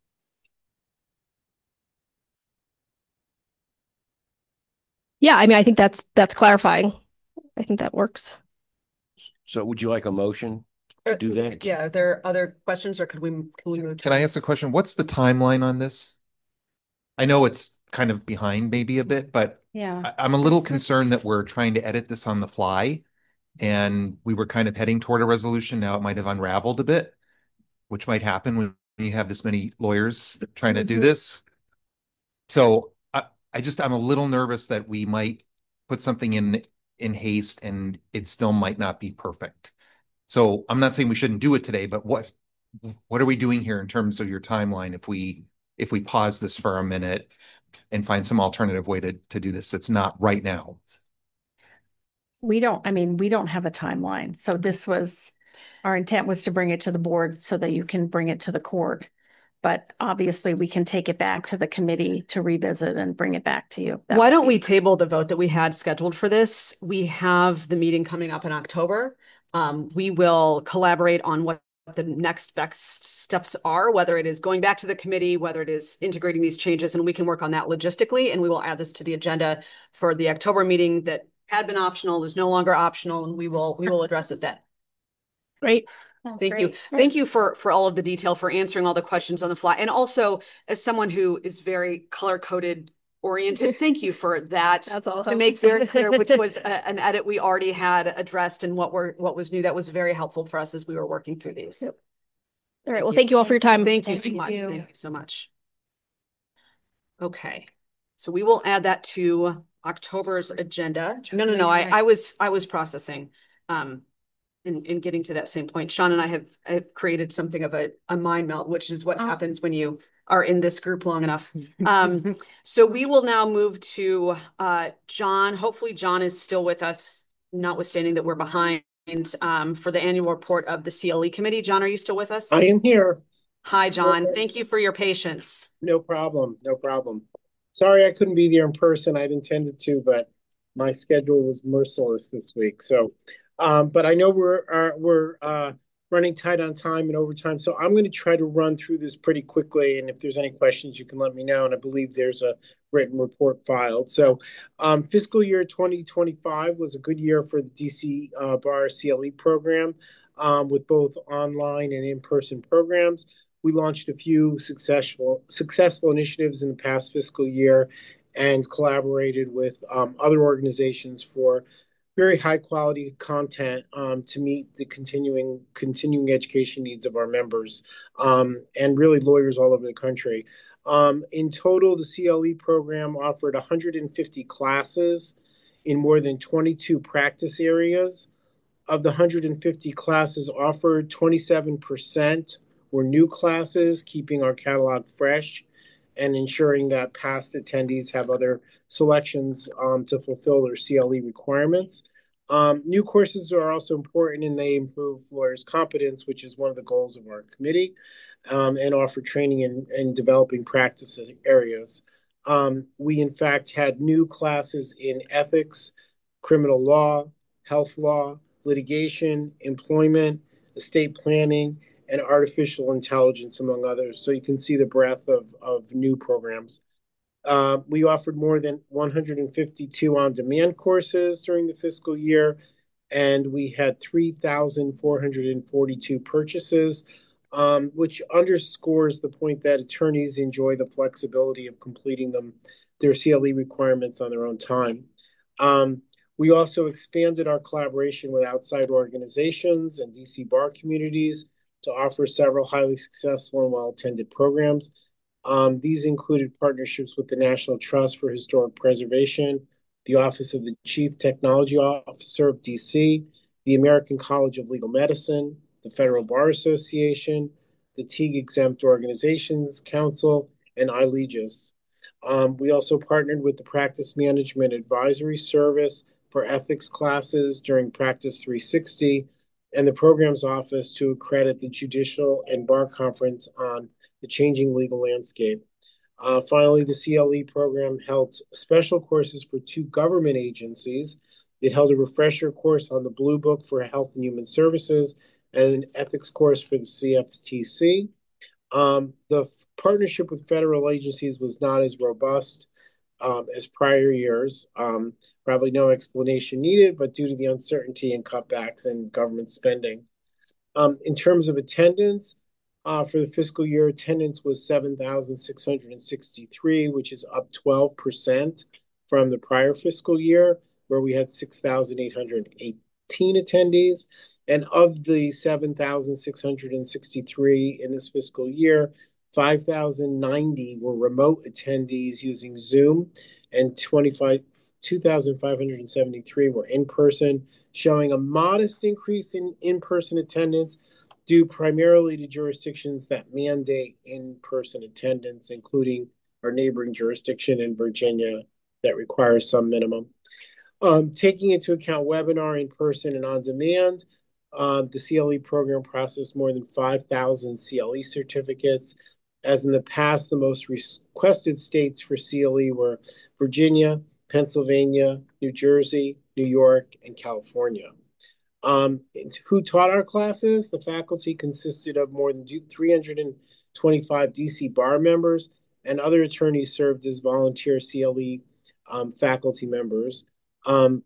Yeah, I mean, I think that's that's clarifying. I think that works. So would you like a motion to do that? Yeah, are there other questions, or could we, can we move to? Can I ask a question? What's the timeline on this? I know it's kind of behind maybe a bit, but Yeah. I, I'm a little concerned that we're trying to edit this on the fly, and we were kind of heading toward a resolution. Now it might have unraveled a bit, which might happen when you have this many lawyers trying to do this. So I, I just, I'm a little nervous that we might put something in in haste and it still might not be perfect. So I'm not saying we shouldn't do it today, but what what are we doing here in terms of your timeline if we if we pause this for a minute and find some alternative way to to do this that's not right now? We don't, I mean, we don't have a timeline. So this was, our intent was to bring it to the board so that you can bring it to the court. But obviously we can take it back to the committee to revisit and bring it back to you. That Why would don't be- we table the vote that we had scheduled for this? We have the meeting coming up in October. Um, we will collaborate on what the next best steps are, whether it is going back to the committee, whether it is integrating these changes, and we can work on that logistically. And we will add this to the agenda for the October meeting that had been optional, is no longer optional, and we will we will address it then. Great. Thank you. Thank you for for all of the detail, for answering all the questions on the fly. And also, as someone who is very color coded oriented, thank you for that. That's all. To make very clear, which was a, an edit we already had addressed and what were what was new. That was very helpful for us as we were working through these. Yep. All right. Well, thank you all for your time. Thank you so Thank much. you. Thank you so much. Okay. So we will add that to October's agenda. No, no, no. I, I was I was processing. Um In, in getting to that same point, Sean and I have, have created something of a, a mind melt, which is what Oh. happens when you are in this group long enough. Um, so we will now move to uh, John. Hopefully John is still with us, notwithstanding that we're behind um, for the annual report of the C L E committee. John, are you still with us? I am here. Hi, John. Okay. Thank you for your patience. No problem. No problem. Sorry I couldn't be there in person. I'd intended to, but my schedule was merciless this week. So, um, but I know we're uh, we're uh, running tight on time and overtime. So I'm going to try to run through this pretty quickly. And if there's any questions, you can let me know. And I believe there's a written report filed. So um, fiscal year twenty twenty-five was a good year for the D C uh, Bar C L E program um, with both online and in-person programs. We launched a few successful successful initiatives in the past fiscal year and collaborated with um, other organizations for very high quality content um, to meet the continuing continuing education needs of our members um, and really lawyers all over the country. Um, in total, the C L E program offered one hundred fifty classes in more than twenty-two practice areas. Of the one hundred fifty classes offered, twenty-seven percent were new classes, keeping our catalog fresh and ensuring that past attendees have other selections um, to fulfill their C L E requirements. Um, new courses are also important and they improve lawyers' competence, which is one of the goals of our committee, um, and offer training in, in developing practice areas. Um, we, in fact, had new classes in ethics, criminal law, health law, litigation, employment, estate planning, and artificial intelligence, among others. So you can see the breadth of, of new programs. Uh, we offered more than one hundred fifty-two on-demand courses during the fiscal year, and we had three thousand four hundred forty-two purchases, um, which underscores the point that attorneys enjoy the flexibility of completing them, their C L E requirements on their own time. Um, We also expanded our collaboration with outside organizations and D C bar communities to offer several highly successful and well-attended programs. Um, these included partnerships with the National Trust for Historic Preservation, the Office of the Chief Technology Officer of D C, the American College of Legal Medicine, the Federal Bar Association, the Teague Exempt Organizations Council, and iLegis. Um, we also partnered with the Practice Management Advisory Service for ethics classes during Practice three sixty and the program's office to accredit the Judicial and Bar Conference on the changing legal landscape. Uh, finally, the C L E program held special courses for two government agencies. It held a refresher course on the Blue Book for Health and Human Services and an ethics course for the C F T C. Um, the f- partnership with federal agencies was not as robust um, as prior years. Um, probably no explanation needed, but due to the uncertainty and cutbacks in government spending. Um, in terms of attendance, uh, for the fiscal year, attendance was seven thousand six hundred sixty-three, which is up twelve percent from the prior fiscal year, where we had six thousand eight hundred eighteen attendees. And of the seven thousand six hundred sixty-three in this fiscal year, five thousand ninety were remote attendees using Zoom, and twenty-five, two thousand five hundred seventy-three were in person, showing a modest increase in in-person attendance due primarily to jurisdictions that mandate in-person attendance, including our neighboring jurisdiction in Virginia that requires some minimum. Um, taking into account webinar, in-person, and on-demand, uh, the C L E program processed more than five thousand C L E certificates. As in the past, the most requested states for C L E were Virginia, Pennsylvania, New Jersey, New York, and California. Um, who taught our classes? The faculty consisted of more than three hundred twenty-five D C bar members, and other attorneys served as volunteer C L E um, faculty members. Um,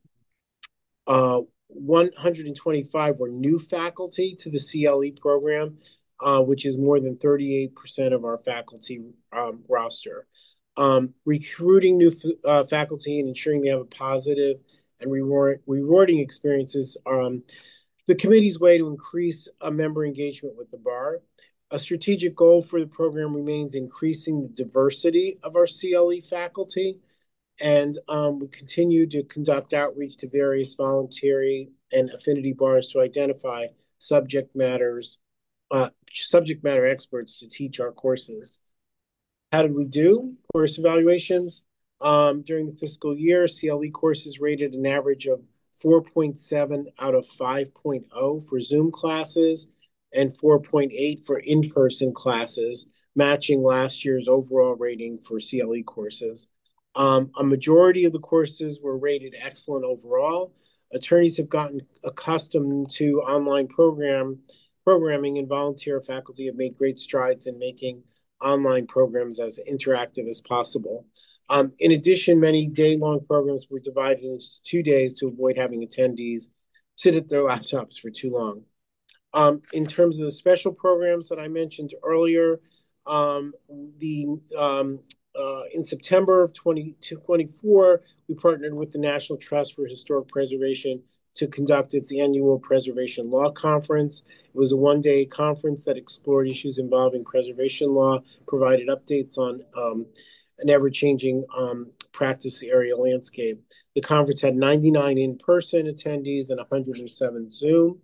uh, one hundred twenty-five were new faculty to the C L E program, uh, which is more than thirty-eight percent of our faculty um, roster. Um, recruiting new uh, faculty and ensuring they have a positive and reward, rewarding experiences um, the committee's way to increase uh, member engagement with the bar. A strategic goal for the program remains increasing the diversity of our C L E faculty. And um, we continue to conduct outreach to various voluntary and affinity bars to identify subject matters, uh, subject matter experts to teach our courses. How did we do? Course evaluations. Um, during the fiscal year, C L E courses rated an average of four point seven out of five point oh for Zoom classes and four point eight for in-person classes, matching last year's overall rating for C L E courses. Um, a majority of the courses were rated excellent overall. Attorneys have gotten accustomed to online program programming, and volunteer faculty have made great strides in making online programs as interactive as possible. Um, in addition, many day-long programs were divided into two days to avoid having attendees sit at their laptops for too long. Um, in terms of the special programs that I mentioned earlier, um, the um, uh, in September of twenty twenty-four, we partnered with the National Trust for Historic Preservation to conduct its annual Preservation Law Conference. It was a one-day conference that explored issues involving preservation law, provided updates on um, an ever-changing um, practice area landscape. The conference had ninety-nine in-person attendees and one hundred seven Zoom.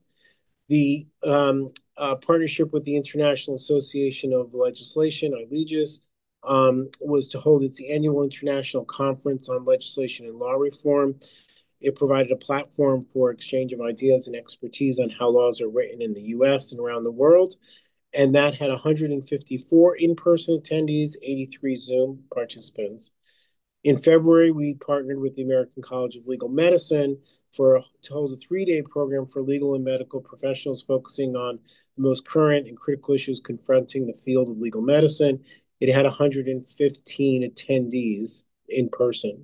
The um, uh, partnership with the International Association of Legislation, iLegis, um, was to hold its annual international conference on legislation and law reform. It provided a platform for exchange of ideas and expertise on how laws are written in the U S and around the world. And that had one hundred fifty-four in-person attendees, eighty-three Zoom participants. In February, we partnered with the American College of Legal Medicine for to hold a three-day program for legal and medical professionals focusing on the most current and critical issues confronting the field of legal medicine. It had one hundred fifteen attendees in person.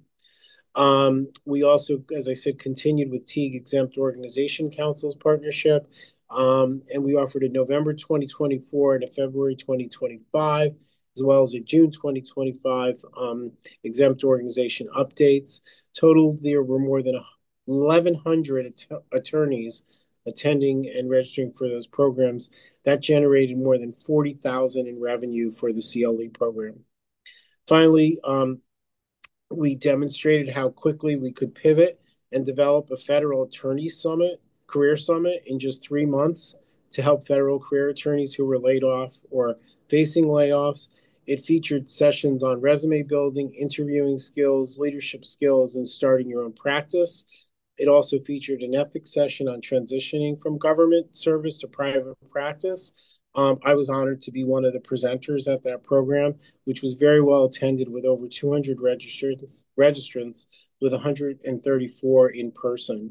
Um, we also, as I said, continued with Teague Exempt Organization Council's partnership, um, and we offered a November twenty twenty-four and a February twenty twenty-five, as well as a June twenty twenty-five um, exempt organization updates. Total, there were more than eleven hundred att- attorneys attending and registering for those programs. That generated more than forty thousand in revenue for the C L E program. Finally, um, we demonstrated how quickly we could pivot and develop a federal attorney summit, career summit in just three months to help federal career attorneys who were laid off or facing layoffs. It featured sessions on resume building, interviewing skills, leadership skills, and starting your own practice. It also featured an ethics session on transitioning from government service to private practice. Um, I was honored to be one of the presenters at that program, which was very well attended with over two hundred registrants, registrants with one hundred thirty-four in person.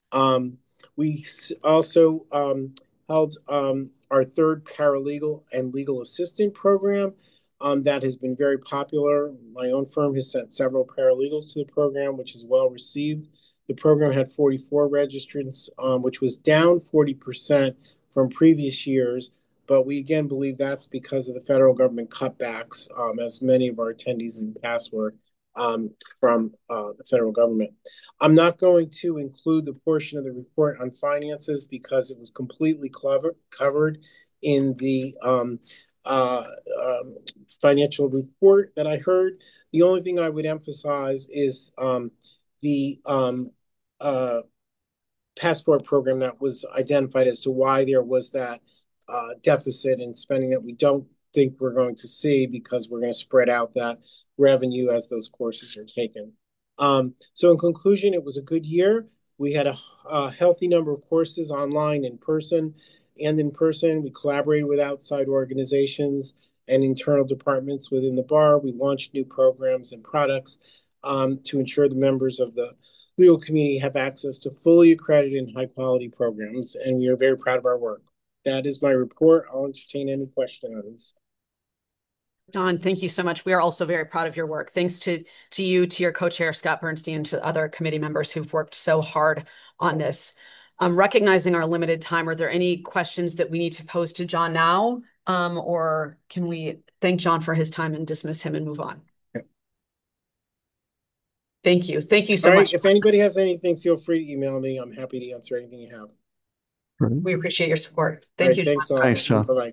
Um, we also um, held um, our third paralegal and legal assistant program. Um, that has been very popular. My own firm has sent several paralegals to the program, which is well received. The program had forty-four registrants, um, which was down forty percent from previous years. But we again believe that's because of the federal government cutbacks, um, as many of our attendees in the past were um, from uh, the federal government. I'm not going to include the portion of the report on finances because it was completely clever, covered in the um, uh, um, financial report that I heard. The only thing I would emphasize is um, the um, uh, passport program that was identified as to why there was that uh, deficit in spending that we don't think we're going to see because we're going to spread out that revenue as those courses are taken. Um, so in conclusion, it was a good year. We had a, a healthy number of courses online, in person, and in person. We collaborated with outside organizations and internal departments within the bar. We launched new programs and products um, to ensure the members of the legal community have access to fully accredited and high quality programs, and we are very proud of our work. That is my report. I'll entertain any questions. John, thank you so much. We are also very proud of your work. Thanks to, to you, to your co-chair, Scott Bernstein, to other committee members who've worked so hard on this. Um, recognizing our limited time, are there any questions that we need to pose to John now? Um, or can we thank John for his time and dismiss him and move on? Okay. Thank you. Thank you so All right, much. if anybody has anything, feel free to email me. I'm happy to answer anything you have. We appreciate your support. Thank All right, you. thanks all. Thanks, John. Bye-bye.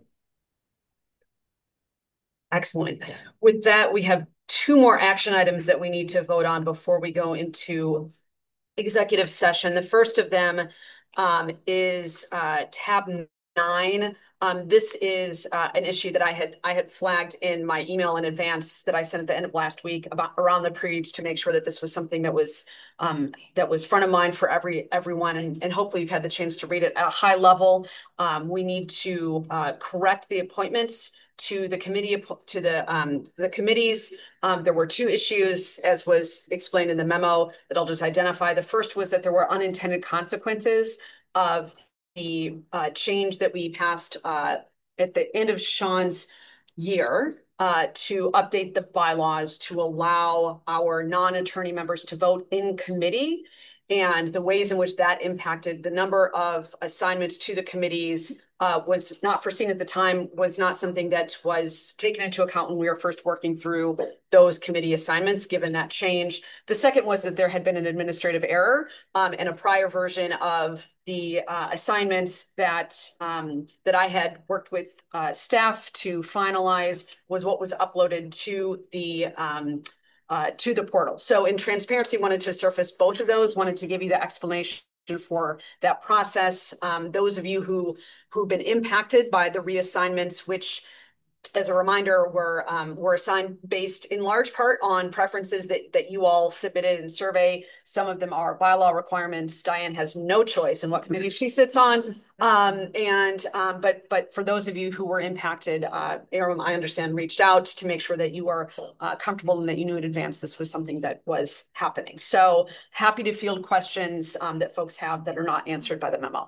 Excellent. With that, we have two more action items that we need to vote on before we go into executive session. The first of them um, is uh, tab nine. Um, this is uh, an issue that I had I had flagged in my email in advance that I sent at the end of last week about around the pre-reads to make sure that this was something that was um, that was front of mind for every everyone, and, and hopefully you've had the chance to read it at a high level. Um, we need to uh, correct the appointments to the committee, to the um, the committees. Um, there were two issues, as was explained in the memo, that I'll just identify. The first was that there were unintended consequences of the uh, change that we passed uh, at the end of Sean's year uh, to update the bylaws to allow our non-attorney members to vote in committee, and the ways in which that impacted the number of assignments to the committees uh, was not foreseen at the time, was not something that was taken into account when we were first working through those committee assignments, given that change. The second was that there had been an administrative error um, in a prior version of the uh, assignments that um, that I had worked with uh, staff to finalize was what was uploaded to the um, uh, to the portal. So in transparency, wanted to surface both of those, wanted to give you the explanation for that process. Um, those of you who who've been impacted by the reassignments, which, as a reminder, were um, were assigned based in large part on preferences that that you all submitted in survey. Some of them are bylaw requirements. Diane has no choice in what committee she sits on. Um, and um, but but for those of you who were impacted, uh, Aram, I understand, reached out to make sure that you were uh, comfortable and that you knew in advance this was something that was happening. So happy to field questions um, that folks have that are not answered by the memo.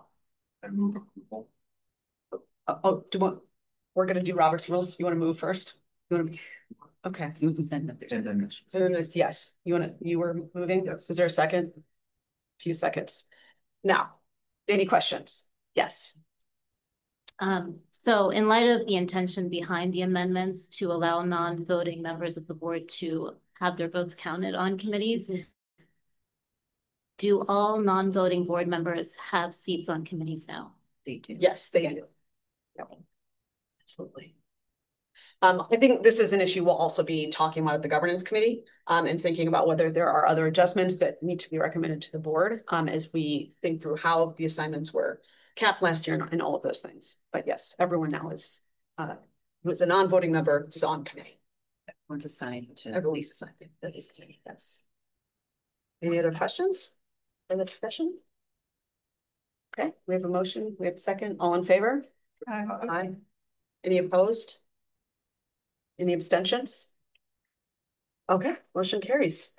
Oh, oh do what? We're going to do Robert's rules. You want to move first? You want to? Okay. And then there's, yes. You want to, you were moving? Yes. Is there a second? A few seconds. Now, any questions? Yes. Um, so in light of the intention behind the amendments to allow non-voting members of the board to have their votes counted on committees, do all non-voting board members have seats on committees now? They do. Yes, they do. Yep. Absolutely. Um, I think this is an issue we'll also be talking about at the governance committee, um, and thinking about whether there are other adjustments that need to be recommended to the board, um, as we think through how the assignments were capped last year and, and all of those things. But yes, everyone now is, uh, who is a non-voting member is on committee. Everyone's assigned to. Everyone's assigned to this committee, yes. Any other questions? Further discussion? Okay, we have a motion. We have a second. All in favor? Aye. Aye. Any opposed? Any abstentions? Okay, motion carries.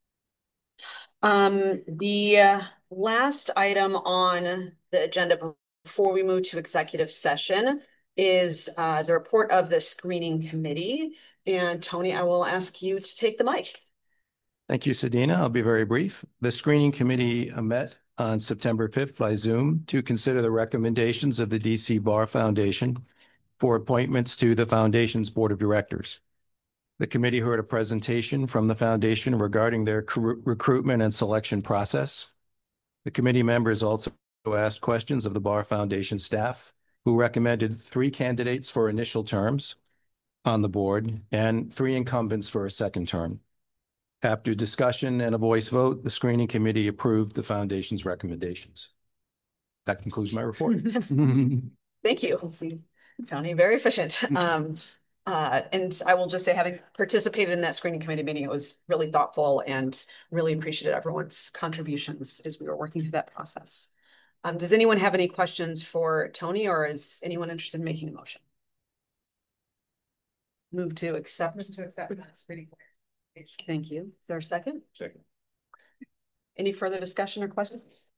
Um, the uh, last item on the agenda before we move to executive session is uh, the report of the screening committee. And Tony, I will ask you to take the mic. Thank you, Sadina. I'll be very brief. The screening committee met on September fifth by Zoom to consider the recommendations of the D C Bar Foundation for appointments to the foundation's board of directors. The committee heard a presentation from the foundation regarding their recruitment and selection process. The committee members also asked questions of the Bar Foundation staff, who recommended three candidates for initial terms on the board and three incumbents for a second term. After discussion and a voice vote, the screening committee approved the foundation's recommendations. That concludes my report. Thank you, Tony. Very efficient. Um, uh, and I will just say, having participated in that screening committee meeting, it was really thoughtful and really appreciated everyone's contributions as we were working through that process. Um, does anyone have any questions for Tony, or is anyone interested in making a motion? Move to accept. Move to accept. Screening. Thank you. Is there a second? Second. Any further discussion or questions?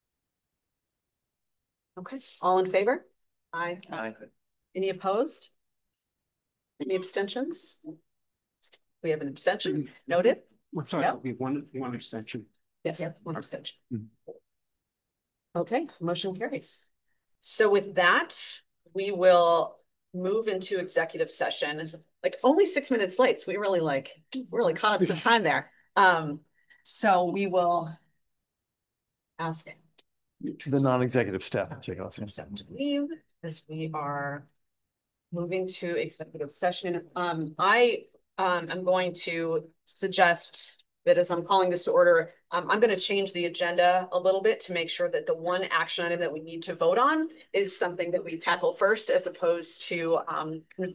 Okay, all in favor? Aye. Aye. Any opposed? Any abstentions? We have an abstention. Noted. I'm sorry, Yep. we have one, one extension. Yes, one abstention. Mm. Okay, motion carries. So with that, we will move into executive session. Like only six minutes late, so we really like really caught up some time there. Um, so we will ask The non-executive staff will take off. to leave as we are moving to executive session. Um, I um, am going to suggest that as I'm calling this to order, um, I'm going to change the agenda a little bit to make sure that the one action item that we need to vote on is something that we tackle first, as opposed to um,